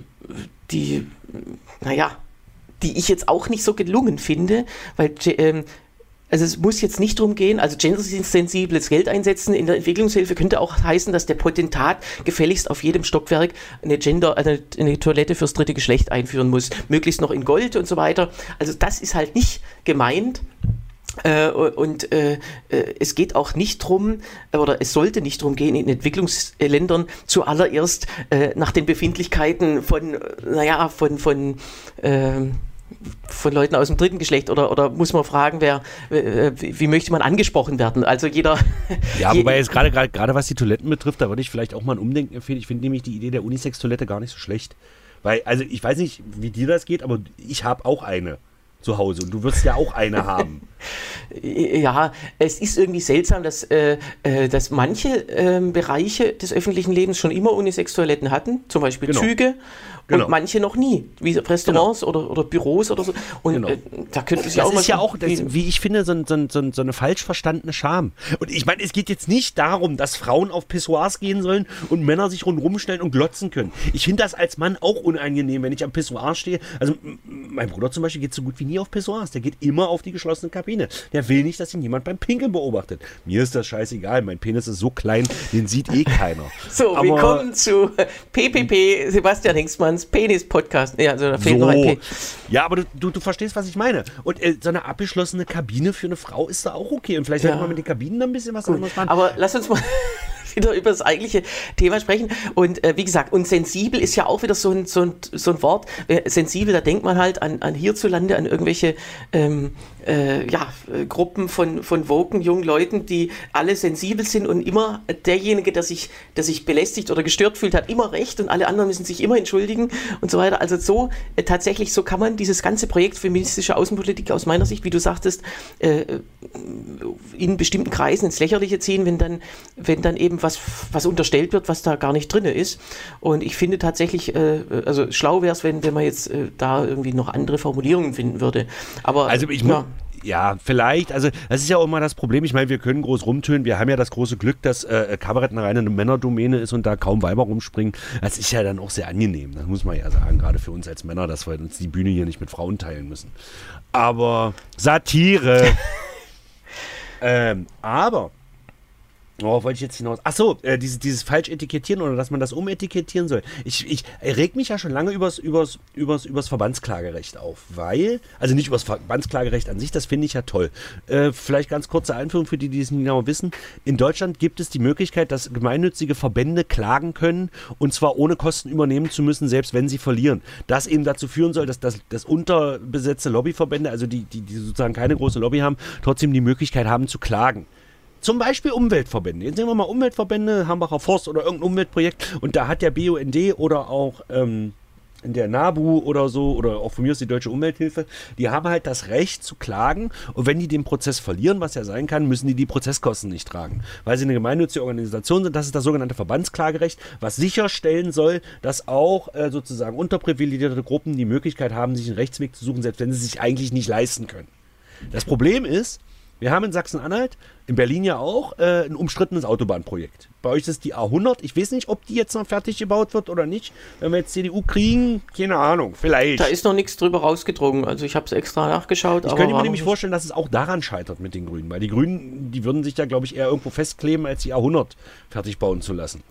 die, naja, die ich jetzt auch nicht so gelungen finde, weil ähm, also es muss jetzt nicht darum gehen, also gendersensibles Geld einsetzen in der Entwicklungshilfe könnte auch heißen, dass der Potentat gefälligst auf jedem Stockwerk eine Gender, eine, eine Toilette fürs dritte Geschlecht einführen muss, möglichst noch in Gold und so weiter. Also das ist halt nicht gemeint. Äh, und äh, äh, es geht auch nicht drum, oder es sollte nicht drum gehen, in Entwicklungsländern zuallererst äh, nach den Befindlichkeiten von, naja, von, von äh, von Leuten aus dem dritten Geschlecht oder, oder muss man fragen, wer, äh, wie, wie möchte man angesprochen werden? Also jeder... Ja, wobei jetzt gerade gerade was die Toiletten betrifft, da würde ich vielleicht auch mal ein Umdenken empfehlen. Ich finde nämlich die Idee der Unisex-Toilette gar nicht so schlecht. Weil, also ich weiß nicht, wie dir das geht, aber ich habe auch eine zu Hause und du wirst ja auch eine haben. Ja, es ist irgendwie seltsam, dass, äh, dass manche äh, Bereiche des öffentlichen Lebens schon immer Unisex-Toiletten hatten, zum Beispiel genau. Züge Genau. Und manche noch nie, wie Restaurants genau. oder, oder Büros oder so. Und genau. äh, da könnte es ja auch mal... Das ist ja auch, das, wie ich finde, so, so, so, so eine falsch verstandene Scham. Und ich meine, es geht jetzt nicht darum, dass Frauen auf Pissoirs gehen sollen und Männer sich rundherum stellen und glotzen können. Ich finde das als Mann auch unangenehm, wenn ich am Pissoir stehe. Also mein Bruder zum Beispiel geht so gut wie nie auf Pissoirs. Der geht immer auf die geschlossene Kabine. Der will nicht, dass ihn jemand beim Pinkeln beobachtet. Mir ist das scheißegal. Mein Penis ist so klein, den sieht eh keiner. So, Aber, willkommen zu P P P, Sebastian Hengstmanns Penis-Podcast. Ja, also da fehlt so. noch ein P. Ja, aber du, du, du verstehst, was ich meine. Und äh, so eine abgeschlossene Kabine für eine Frau ist da auch okay. Und vielleicht ja. sollte man mit den Kabinen ein bisschen was Gut. anderes machen. Aber lass uns mal wieder über das eigentliche Thema sprechen. Und äh, wie gesagt, und sensibel ist ja auch wieder so ein, so ein, so ein Wort. Äh, sensibel, da denkt man halt an, an hierzulande, an irgendwelche ähm, äh, ja, äh, Gruppen von, von woken jungen Leuten, die alle sensibel sind und immer derjenige, der sich, der sich belästigt oder gestört fühlt, hat immer recht und alle anderen müssen sich immer entschuldigen und so weiter. Also so, äh, tatsächlich, so kann man dieses ganze Projekt feministische Außenpolitik aus meiner Sicht, wie du sagtest, äh, in bestimmten Kreisen ins Lächerliche ziehen, wenn dann, wenn dann eben was, was unterstellt wird, was da gar nicht drin ist. Und ich finde tatsächlich, äh, also schlau wäre es, wenn, wenn man jetzt äh, da irgendwie noch andere Formulierungen finden würde. Aber also ich ja. Ja, vielleicht. Also das ist ja auch immer das Problem. Ich meine, wir können groß rumtönen. Wir haben ja das große Glück, dass äh, Kabarett eine reine Männerdomäne ist und da kaum Weiber rumspringen. Das ist ja dann auch sehr angenehm. Das muss man ja sagen, gerade für uns als Männer, dass wir uns die Bühne hier nicht mit Frauen teilen müssen. Aber Satire. ähm, aber Oh, wollte ich jetzt hinaus? Ach so, äh, dieses, dieses falsch etikettieren oder dass man das umetikettieren soll. Ich, ich reg mich ja schon lange übers, übers, übers, übers Verbandsklagerecht auf, weil, also nicht übers Verbandsklagerecht an sich, das finde ich ja toll. Äh, vielleicht ganz kurze Einführung für die, die es nicht genau wissen. In Deutschland gibt es die Möglichkeit, dass gemeinnützige Verbände klagen können und zwar ohne Kosten übernehmen zu müssen, selbst wenn sie verlieren. Das eben dazu führen soll, dass das, das unterbesetzte Lobbyverbände, also die, die, die sozusagen keine große Lobby haben, trotzdem die Möglichkeit haben zu klagen. Zum Beispiel Umweltverbände. Jetzt nehmen wir mal Umweltverbände, Hambacher Forst oder irgendein Umweltprojekt und da hat der B U N D oder auch ähm, der NABU oder so oder auch von mir aus die Deutsche Umwelthilfe, die haben halt das Recht zu klagen und wenn die den Prozess verlieren, was ja sein kann, müssen die die Prozesskosten nicht tragen, weil sie eine gemeinnützige Organisation sind. Das ist das sogenannte Verbandsklagerecht, was sicherstellen soll, dass auch äh, sozusagen unterprivilegierte Gruppen die Möglichkeit haben, sich einen Rechtsweg zu suchen, selbst wenn sie sich eigentlich nicht leisten können. Das Problem ist, wir haben in Sachsen-Anhalt, in Berlin ja auch, äh, ein umstrittenes Autobahnprojekt. Bei euch ist die A hundert. Ich weiß nicht, ob die jetzt noch fertig gebaut wird oder nicht. Wenn wir jetzt C D U kriegen, keine Ahnung, vielleicht. Da ist noch nichts drüber rausgedrungen. Also ich habe es extra nachgeschaut. Ich könnte mir nämlich vorstellen, dass es auch daran scheitert mit den Grünen. Weil die Grünen, die würden sich da, glaube ich, eher irgendwo festkleben, als die A hundert fertig bauen zu lassen.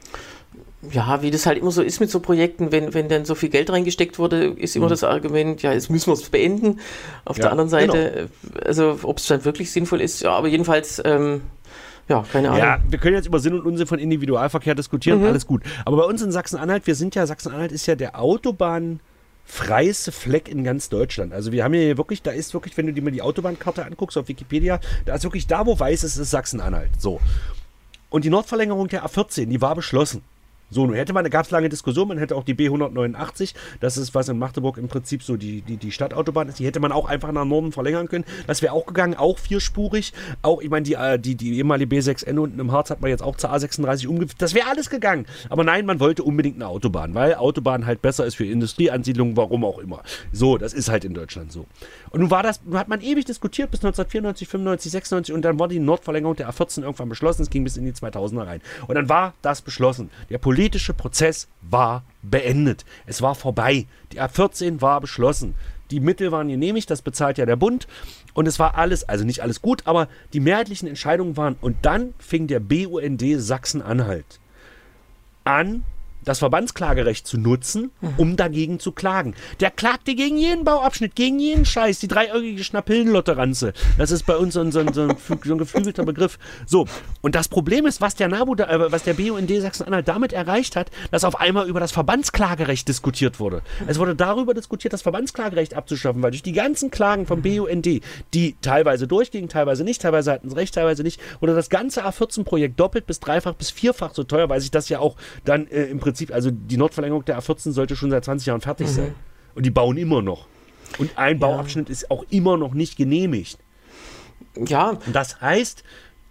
Ja, wie das halt immer so ist mit so Projekten, wenn, wenn dann so viel Geld reingesteckt wurde, ist immer mhm. das Argument, ja, jetzt müssen wir es beenden. Auf ja, der anderen Seite, genau. also ob es dann wirklich sinnvoll ist, ja, aber jedenfalls, ähm, ja, keine Ahnung. Ja, wir können jetzt über Sinn und Unsinn von Individualverkehr diskutieren, mhm. alles gut. Aber bei uns in Sachsen-Anhalt, wir sind ja, Sachsen-Anhalt ist ja der Autobahn freieste Fleck in ganz Deutschland. Also wir haben hier wirklich, da ist wirklich, wenn du dir mal die Autobahnkarte anguckst auf Wikipedia, da ist wirklich da, wo weiß ist, ist Sachsen-Anhalt. So. Und die Nordverlängerung der A vierzehn, die war beschlossen. So, nun hätte man, da gab es lange Diskussion, man hätte auch die B hundertneunundachtzig, das ist, was in Magdeburg im Prinzip so die, die, die Stadtautobahn ist, die hätte man auch einfach nach Norden verlängern können. Das wäre auch gegangen, auch vierspurig. Auch, ich meine, die, die, die ehemalige B sechs N unten im Harz hat man jetzt auch zur A sechsunddreißig umgeführt. Das wäre alles gegangen. Aber nein, man wollte unbedingt eine Autobahn, weil Autobahn halt besser ist für Industrieansiedlungen, warum auch immer. So, das ist halt in Deutschland so. Und nun war das, nun hat man ewig diskutiert bis neunzehnhundertvierundneunzig, fünfundneunzig, sechsundneunzig und dann war die Nordverlängerung der A vierzehn irgendwann beschlossen. Es ging bis in die zweitausender rein. Und dann war das beschlossen. Der politische politische Prozess war beendet. Es war vorbei. Die A vierzehn war beschlossen. Die Mittel waren genehmigt, das bezahlt ja der Bund. Und es war alles, also nicht alles gut, aber die mehrheitlichen Entscheidungen waren. Und dann fing der B U N D Sachsen-Anhalt an, das Verbandsklagerecht zu nutzen, um dagegen zu klagen. Der klagte gegen jeden Bauabschnitt, gegen jeden Scheiß, die dreieugige Schnapillenlotteranze. Das ist bei uns so ein, so ein, so ein, so ein geflügelter Begriff. So, und das Problem ist, was der NABU, äh, was der B U N D Sachsen-Anhalt damit erreicht hat, dass auf einmal über das Verbandsklagerecht diskutiert wurde. Es wurde darüber diskutiert, das Verbandsklagerecht abzuschaffen, weil durch die ganzen Klagen vom B U N D, die teilweise durchgingen, teilweise nicht, teilweise hatten sie recht, teilweise nicht, wurde das ganze A vierzehn Projekt doppelt bis dreifach bis vierfach so teuer, weil sich das ja auch dann äh, im Prinzip also die Nordverlängerung der A vierzehn sollte schon seit zwanzig Jahren fertig mhm. sein. Und die bauen immer noch. Und ein ja. Bauabschnitt ist auch immer noch nicht genehmigt. Ja. Und das heißt, ähm,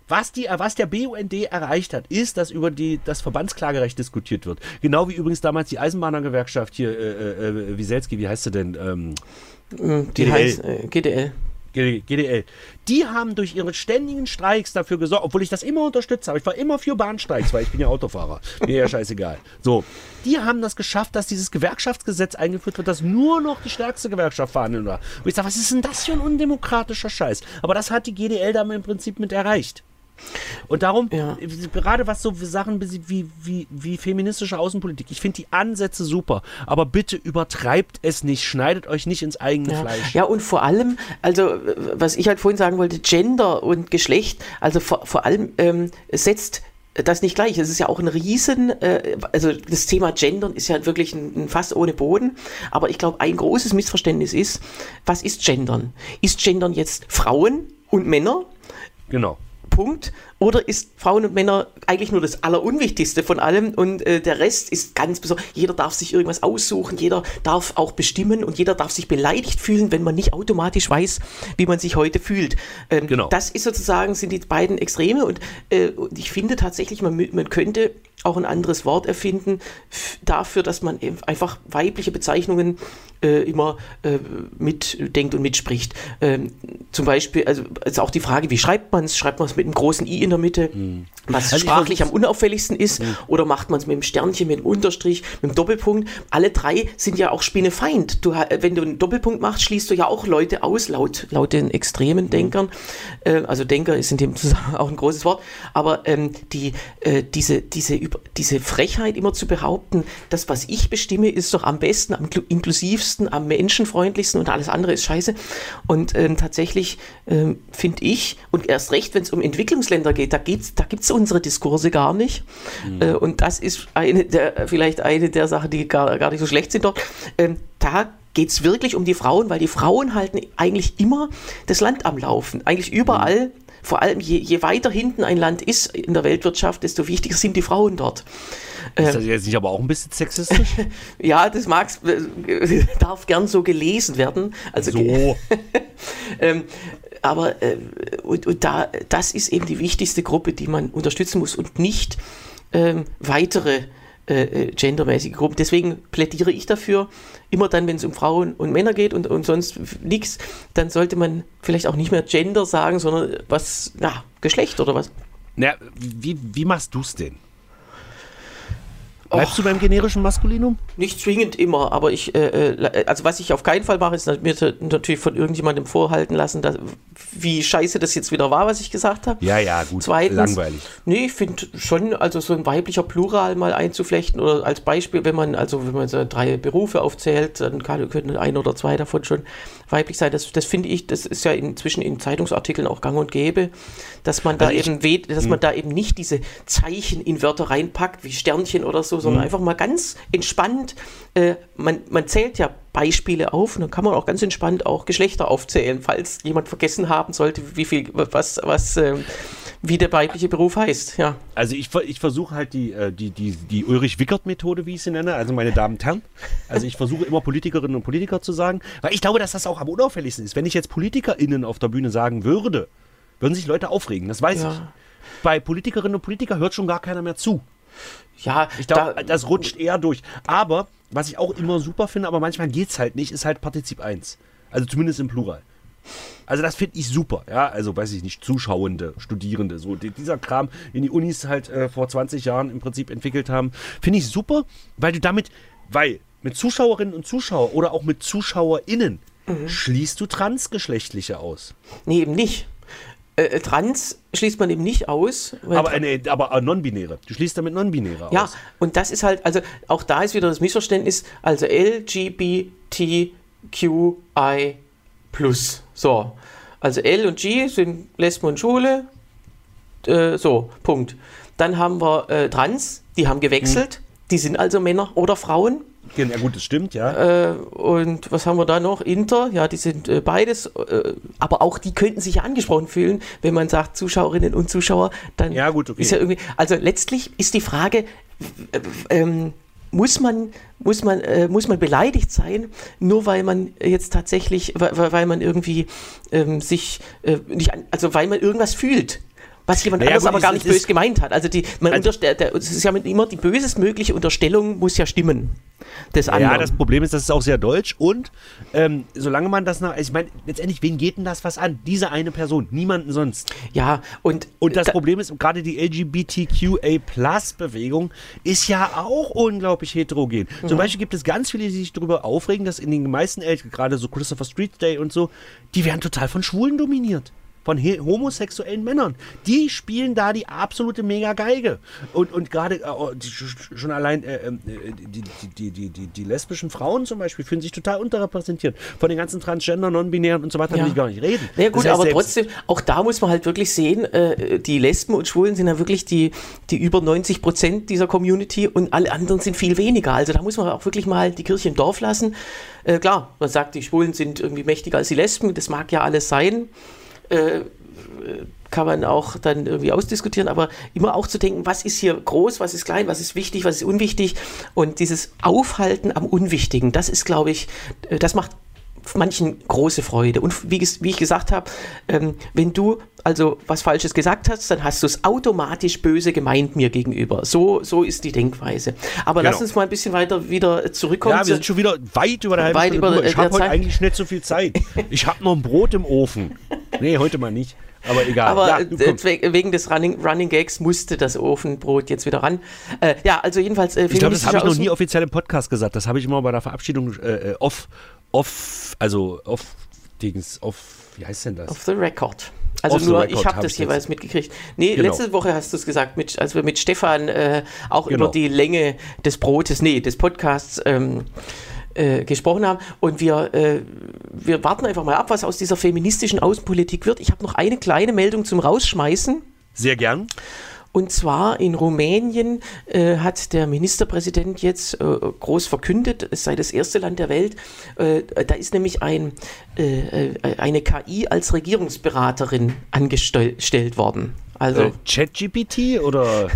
Was, die, was der B U N D erreicht hat, ist, dass über die, das Verbandsklagerecht diskutiert wird. Genau wie übrigens damals die Eisenbahnergewerkschaft hier, äh, äh, Wieselski, wie heißt sie denn? Ähm, die G D L. Heißt äh, G D L. G D L. Die haben durch ihre ständigen Streiks dafür gesorgt, obwohl ich das immer unterstützt habe. Ich war immer für Bahnstreiks, weil ich bin ja Autofahrer. Mir ja scheißegal. So, die haben das geschafft, dass dieses Gewerkschaftsgesetz eingeführt wird, dass nur noch die stärkste Gewerkschaft verhandeln war. Und ich sage, was ist denn das für ein undemokratischer Scheiß? Aber das hat die G D L damit im Prinzip mit erreicht. Und darum, ja. gerade was so Sachen wie, wie, wie feministische Außenpolitik, ich finde die Ansätze super, aber bitte übertreibt es nicht, schneidet euch nicht ins eigene ja. Fleisch. Ja, und vor allem, also was ich halt vorhin sagen wollte, Gender und Geschlecht, also vor, vor allem ähm, setzt das nicht gleich. Es ist ja auch ein Riesen, äh, also das Thema Gendern ist ja wirklich ein, ein Fass ohne Boden, aber ich glaube, ein großes Missverständnis ist, was ist Gendern? Ist Gendern jetzt Frauen und Männer? Genau. Punkt. Oder ist Frauen und Männer eigentlich nur das Allerunwichtigste von allem und äh, der Rest ist ganz besonders. Jeder darf sich irgendwas aussuchen, jeder darf auch bestimmen und jeder darf sich beleidigt fühlen, wenn man nicht automatisch weiß, wie man sich heute fühlt. Ähm, genau. Das ist sozusagen, sind die beiden Extreme und, äh, und ich finde tatsächlich, man, man könnte auch ein anderes Wort erfinden f- dafür, dass man einfach weibliche Bezeichnungen äh, immer äh, mitdenkt und mitspricht. Ähm, zum Beispiel, also ist auch die Frage, wie schreibt man es? Schreibt man es mit einem großen I in der Mitte, mhm. was also sprachlich am unauffälligsten ist, mhm. oder macht man es mit einem Sternchen, mit einem Unterstrich, mit einem Doppelpunkt? Alle drei sind ja auch Spinnefeind. Du, wenn du einen Doppelpunkt machst, schließt du ja auch Leute aus, laut, laut den extremen Denkern. Mhm. Äh, also Denker ist in dem Zusammenhang auch ein großes Wort, aber ähm, die, äh, diese, diese, diese Frechheit immer zu behaupten, das, was ich bestimme, ist doch am besten, am inklusivsten, am menschenfreundlichsten und alles andere ist scheiße. Und ähm, tatsächlich ähm, finde ich, und erst recht, wenn es um Entwicklungsländer geht, da, geht's, da gibt es unsere Diskurse gar nicht. Mhm. Äh, und das ist eine der, vielleicht eine der Sachen, die gar, gar nicht so schlecht sind dort. Ähm, da geht es wirklich um die Frauen, weil die Frauen halten eigentlich immer das Land am Laufen. Eigentlich überall. Mhm. Vor allem, je, je weiter hinten ein Land ist in der Weltwirtschaft, desto wichtiger sind die Frauen dort. Ist das jetzt nicht aber auch ein bisschen sexistisch? Ja, das mag's, äh, darf gern so gelesen werden. Also, so. ähm, aber äh, und, und da, das ist eben die wichtigste Gruppe, die man unterstützen muss und nicht ähm, weitere äh, gendermäßige Gruppen. Deswegen plädiere ich dafür, immer dann, wenn es um Frauen und Männer geht und, und sonst nichts, dann sollte man vielleicht auch nicht mehr Gender sagen, sondern was, na, Geschlecht oder was. Na, wie, wie machst du es denn? Bleibst Och, du beim generischen Maskulinum? Nicht zwingend immer, aber ich, äh, also was ich auf keinen Fall mache, ist mir natürlich von irgendjemandem vorhalten lassen, dass, wie scheiße das jetzt wieder war, was ich gesagt habe. Ja, ja, gut, Zweitens, langweilig. Nee, ich finde schon, also so ein weiblicher Plural mal einzuflechten oder als Beispiel, wenn man, also wenn man so drei Berufe aufzählt, dann kann, können ein oder zwei davon schon weiblich sein. Das, das finde ich, das ist ja inzwischen in Zeitungsartikeln auch gang und gäbe, dass man da also ich, eben weht, dass mh. man da eben nicht diese Zeichen in Wörter reinpackt, wie Sternchen oder so, sondern einfach mal ganz entspannt, äh, man, man zählt ja Beispiele auf und dann kann man auch ganz entspannt auch Geschlechter aufzählen, falls jemand vergessen haben sollte, wie viel, was, was, äh, wie der weibliche Beruf heißt, ja. Also ich, ich versuche halt die, die, die, die Ulrich-Wickert-Methode, wie ich sie nenne, also meine Damen und Herren, also ich versuche immer Politikerinnen und Politiker zu sagen, weil ich glaube, dass das auch am unauffälligsten ist. Wenn ich jetzt PolitikerInnen auf der Bühne sagen würde, würden sich Leute aufregen, das weiß ja. ich. Bei Politikerinnen und Politikern hört schon gar keiner mehr zu. Ja, ich glaube, da, das rutscht eher durch. Aber, was ich auch immer super finde, aber manchmal geht es halt nicht, ist halt Partizip eins. Also zumindest im Plural. Also das finde ich super, ja, also weiß ich nicht, Zuschauende, Studierende, so die, dieser Kram, den die Unis halt äh, vor zwanzig Jahren im Prinzip entwickelt haben, finde ich super, weil du damit, weil mit Zuschauerinnen und Zuschauern oder auch mit ZuschauerInnen mhm. schließt du Transgeschlechtliche aus. Nee, eben nicht. Äh, trans schließt man eben nicht aus. Aber, äh, aber non-binäre. Du schließt damit non-binäre aus. Ja, und das ist halt, also auch da ist wieder das Missverständnis, also L G B T Q I plus. So, also L und G sind Lesben und Schwule. Äh, so, Punkt. Dann haben wir äh, Trans, die haben gewechselt. Hm. Die sind also Männer oder Frauen. Ja gut, das stimmt, ja. Äh, und was haben wir da noch? Inter, ja, die sind äh, beides, äh, aber auch die könnten sich ja angesprochen fühlen, wenn man sagt Zuschauerinnen und Zuschauer, dann ja, gut, okay. ist ja irgendwie, also letztlich ist die Frage, äh, ähm, muss man, muss man, äh, muss man beleidigt sein, nur weil man jetzt tatsächlich, weil, weil man irgendwie ähm, sich, äh, nicht, also weil man irgendwas fühlt. Was jemand naja, anderes gut, aber es, gar nicht es, böse gemeint hat. Also, die, man also unterste- der, es ist ja immer die bösestmögliche Unterstellung muss ja stimmen. Des anderen. Ja, das Problem ist, das ist auch sehr deutsch und ähm, solange man das nach, ich meine, letztendlich, wen geht denn das was an? Diese eine Person, niemanden sonst. Ja, und... Und das da, Problem ist, gerade die L G B T Q A Plus Bewegung ist ja auch unglaublich heterogen. Mhm. Zum Beispiel gibt es ganz viele, die sich darüber aufregen, dass in den meisten Eltern, gerade so Christopher Street Day und so, die werden total von Schwulen dominiert. Von homosexuellen Männern. Die spielen da die absolute Mega-Geige. Und, und gerade äh, schon allein äh, die, die, die, die, die lesbischen Frauen zum Beispiel fühlen sich total unterrepräsentiert. Von den ganzen Transgender, Non-Binären und so weiter ja. will ich gar nicht reden. Ja gut, das heißt, aber trotzdem, auch da muss man halt wirklich sehen, äh, die Lesben und Schwulen sind ja wirklich die, die über neunzig Prozent dieser Community und alle anderen sind viel weniger. Also da muss man auch wirklich mal die Kirche im Dorf lassen. Äh, klar, man sagt, die Schwulen sind irgendwie mächtiger als die Lesben, das mag ja alles sein. Äh, kann man auch dann irgendwie ausdiskutieren, aber immer auch zu denken, was ist hier groß, was ist klein, was ist wichtig, was ist unwichtig und dieses Aufhalten am Unwichtigen, das ist, glaube ich, das macht manchen große Freude und wie, wie ich gesagt habe, ähm, wenn du also was Falsches gesagt hast, dann hast du es automatisch böse gemeint mir gegenüber. So, so ist die Denkweise. Aber genau. Lass uns mal ein bisschen weiter wieder zurückkommen. Ja, wir sind schon wieder weit über der halben weit Stunde. Über, ich habe heute eigentlich nicht so viel Zeit. Ich habe noch ein Brot im Ofen. Nee, heute mal nicht. Aber egal. Aber ja, äh, wegen des Running, Running Gags musste das Ofenbrot jetzt wieder ran. Äh, ja, also jedenfalls... Äh, ich glaube, das habe ich noch nie offiziell im Podcast gesagt. Das habe ich immer bei der Verabschiedung äh, off, off, also off, Dings, off, wie heißt denn das? Off the record. Also Off nur, ich habe hab das jeweils jetzt mitgekriegt. Nee, genau. Letzte Woche hast du es gesagt, mit, als wir mit Stefan äh, auch genau. über die Länge des Brotes, nee, des Podcasts ähm, äh, gesprochen haben. Und wir, äh, wir warten einfach mal ab, was aus dieser feministischen Außenpolitik wird. Ich habe noch eine kleine Meldung zum Rausschmeißen. Sehr gern. Und zwar in Rumänien äh, hat der Ministerpräsident jetzt äh, groß verkündet, es sei das erste Land der Welt, äh, da ist nämlich ein, äh, eine K I als Regierungsberaterin angestellt worden. Also äh, ChatGPT oder?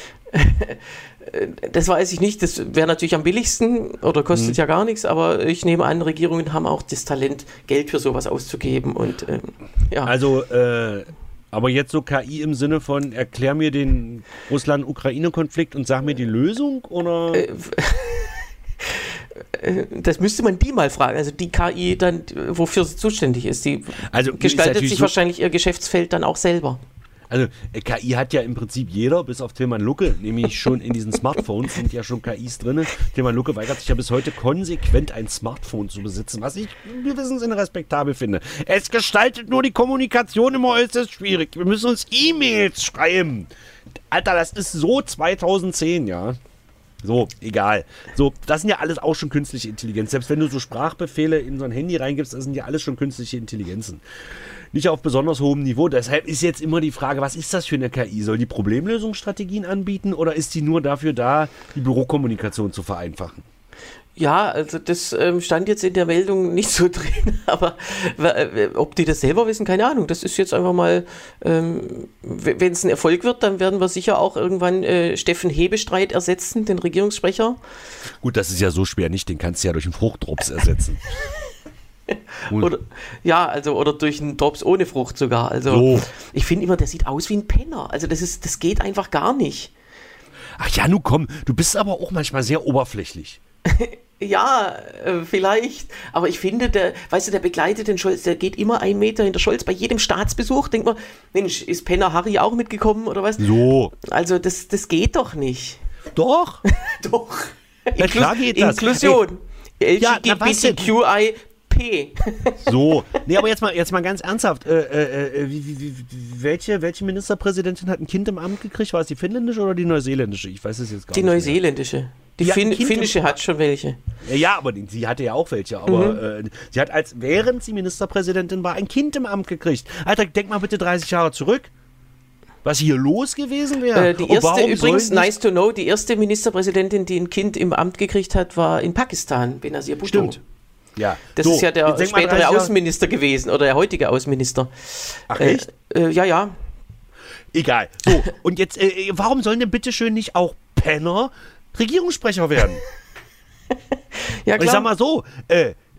Das weiß ich nicht, das wäre natürlich am billigsten oder kostet hm. ja gar nichts, aber ich nehme an, Regierungen haben auch das Talent, Geld für sowas auszugeben. Und äh, ja. Also äh aber jetzt so K I im Sinne von, erklär mir den Russland-Ukraine-Konflikt und sag mir die Lösung, oder? Das müsste man die mal fragen. Also die K I dann, wofür sie zuständig ist. Die also, gestaltet sich so wahrscheinlich ihr Geschäftsfeld dann auch selber. Also K I hat ja im Prinzip jeder, bis auf Tilman Lucke, nämlich schon in diesen Smartphones sind ja schon K Is drin. Tilman Lucke weigert sich ja bis heute konsequent ein Smartphone zu besitzen, was ich Gewissenssinne respektabel finde. Es gestaltet nur die Kommunikation immer äußerst schwierig. Wir müssen uns E-Mails schreiben. Alter, das ist so zweitausendzehn, ja. So, egal. So, das sind ja alles auch schon künstliche Intelligenz. Selbst wenn du so Sprachbefehle in so ein Handy reingibst, das sind ja alles schon künstliche Intelligenzen. Nicht auf besonders hohem Niveau. Deshalb ist jetzt immer die Frage, was ist das für eine K I? Soll die Problemlösungsstrategien anbieten oder ist die nur dafür da, die Bürokommunikation zu vereinfachen? Ja, also das ähm, stand jetzt in der Meldung nicht so drin, aber äh, ob die das selber wissen, keine Ahnung. Das ist jetzt einfach mal, ähm, wenn es ein Erfolg wird, dann werden wir sicher auch irgendwann äh, Steffen Hebestreit ersetzen, den Regierungssprecher. Gut, das ist ja so schwer nicht, den kannst du ja durch einen Fruchtdrops ersetzen. Oder, ja, also oder durch einen Drops ohne Frucht sogar. Also so. Ich finde immer, der sieht aus wie ein Penner. Also das ist, das geht einfach gar nicht. Ach ja, nun komm, du bist aber auch manchmal sehr oberflächlich. Ja, äh, vielleicht. Aber ich finde, der, weißt du, der begleitet den Scholz, der geht immer einen Meter hinter Scholz bei jedem Staatsbesuch. Denkt man, Mensch, ist Penner Harry auch mitgekommen oder was? So. Also das, das geht doch nicht. Doch. Doch. Ja, Inklu- klar geht das. Inklusion. L Ja, G B T Q I P. So, nee, aber jetzt mal, jetzt mal ganz ernsthaft. Äh, äh, wie, wie, wie, welche, welche Ministerpräsidentin hat ein Kind im Amt gekriegt? War es die finnländische oder die neuseeländische? Ich weiß es jetzt gar die nicht. Die neuseeländische. Die, die fin- finnische hat schon welche. Ja, aber die, sie hatte ja auch welche. Aber Mhm. äh, sie hat, als während sie Ministerpräsidentin war, ein Kind im Amt gekriegt. Alter, denk mal bitte dreißig Jahre zurück. Was hier los gewesen wäre. Äh, die erste, übrigens, nice to know, die erste Ministerpräsidentin, die ein Kind im Amt gekriegt hat, war in Pakistan, Benazir Bhutto. Stimmt. Ja. Das so, ist ja der spätere Außenminister gewesen oder der heutige Außenminister. Ach echt? Äh, äh, ja, ja. Egal. So, und jetzt, äh, warum sollen denn bitteschön nicht auch Penner Regierungssprecher werden? Ja, und ich klar. sag mal so, äh,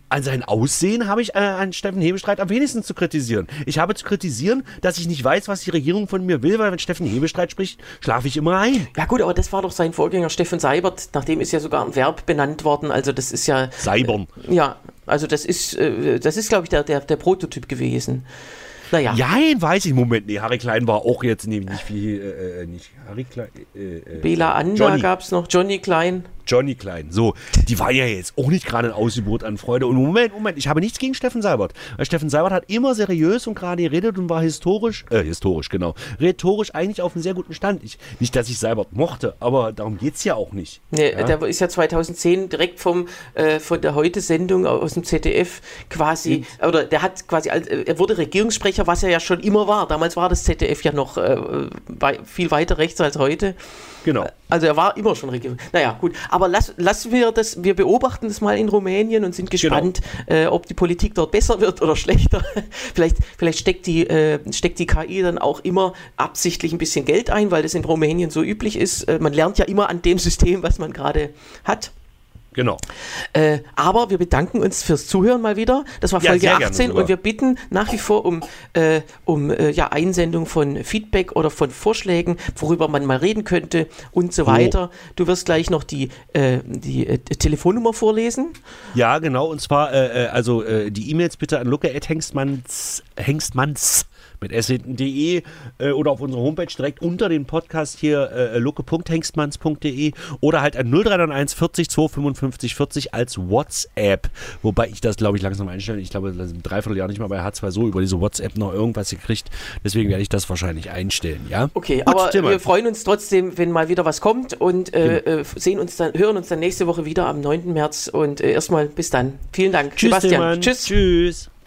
an sein Aussehen habe ich äh, an Steffen Hebestreit am wenigsten zu kritisieren. Ich habe zu kritisieren, dass ich nicht weiß, was die Regierung von mir will, weil wenn Steffen Hebestreit spricht, schlafe ich immer ein. Ja gut, aber das war doch sein Vorgänger Steffen Seibert, nach dem ist ja sogar ein Verb benannt worden, also das ist ja... Seibern. Äh, ja, also das ist, äh, das ist glaube ich, der, der, der Prototyp gewesen. Naja. Nein, weiß ich. Moment, nee, Harry Klein war auch jetzt nee, nicht viel, äh, nicht Harry Klein. Äh, äh, Bela Anda gab es noch, Johnny Klein. Johnny Klein, so, die war ja jetzt auch nicht gerade ein Ausgebot an Freude. Und Moment, Moment, ich habe nichts gegen Steffen Seibert. Weil Steffen Seibert hat immer seriös und gerade geredet und war historisch, äh, historisch, genau, rhetorisch eigentlich auf einem sehr guten Stand. Ich, nicht, dass ich Seibert mochte, aber darum geht es ja auch nicht. Nee, ja? Der ist ja zweitausendzehn direkt vom, äh, von der Heute-Sendung aus dem Z D F quasi, mhm. oder der hat quasi, er wurde Regierungssprecher, was er ja schon immer war. Damals war das Z D F ja noch äh, viel weiter rechts als heute. Genau. Also er war immer schon Regierung. Naja, gut. Aber lass, lassen wir das, wir beobachten das mal in Rumänien und sind gespannt, genau. äh, ob die Politik dort besser wird oder schlechter. vielleicht vielleicht steckt, die, äh, steckt die K I dann auch immer absichtlich ein bisschen Geld ein, weil das in Rumänien so üblich ist. Äh, man lernt ja immer an dem System, was man gerade hat. Genau. Äh, aber wir bedanken uns fürs Zuhören mal wieder. Das war Folge ja, achtzehn und wir bitten nach wie vor um, äh, um äh, ja, Einsendung von Feedback oder von Vorschlägen, worüber man mal reden könnte und so oh. weiter. Du wirst gleich noch die, äh, die äh, Telefonnummer vorlesen. Ja, genau. Und zwar äh, also äh, die E-Mails bitte an luke at hengstmanns hengstmanns mit s hinten punkt de äh, oder auf unserer Homepage direkt unter dem Podcast hier äh, luke punkt hengstmanns punkt de oder halt an null drei neun eins vierzig zweihundertfünfundfünfzig vierzig als WhatsApp. Wobei ich das, glaube ich, langsam einstellen. Ich glaube, das ist ein Dreivierteljahr nicht mal bei H zwei so über diese WhatsApp noch irgendwas gekriegt. Deswegen werde ich das wahrscheinlich einstellen, ja? Okay, Gut, aber Thema. Wir freuen uns trotzdem, wenn mal wieder was kommt und äh, genau. sehen uns dann, hören uns dann nächste Woche wieder am neunten März und äh, erstmal bis dann. Vielen Dank, Tschüss, Sebastian. Tschüss. Tschüss.